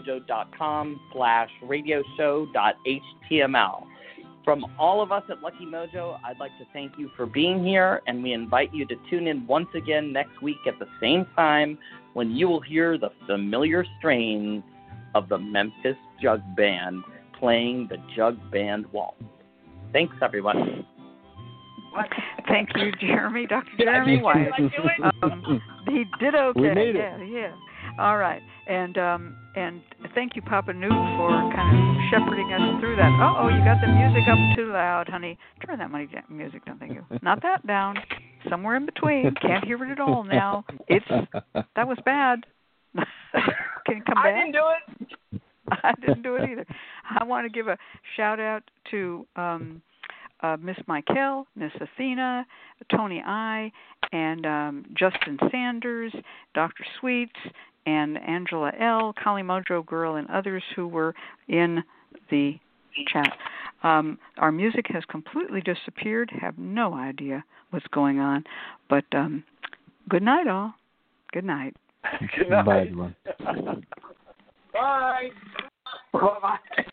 luckymojoo.com/radioshow.html. From all of us at Lucky Mojo, I'd like to thank you for being here, and we invite you to tune in once again next week at the same time when you will hear the familiar strains of the Memphis Jug Band playing the Jug Band Waltz. Thanks, everyone. Thank you, Jeremy. Dr. Jeremy Wyatt. He did okay. We made it. Yeah. All right. And thank you, Papa Newt, for kind of shepherding us through that. Uh-oh, you got the music up too loud, honey. Turn that music down, thank you. Not that down. Somewhere in between. Can't hear it at all now. That was bad. Can you come back? I didn't do it. I didn't do it either. I want to give a shout-out to Miss Michael, Miss Athena, Tony I, and Justin Sanders, Dr. Sweets, and Angela L., Kali Mojo Girl, and others who were in the chat. Our music has completely disappeared. Have no idea what's going on. But good night, all. Good night. Good night. Bye, everyone. Bye. Bye-bye.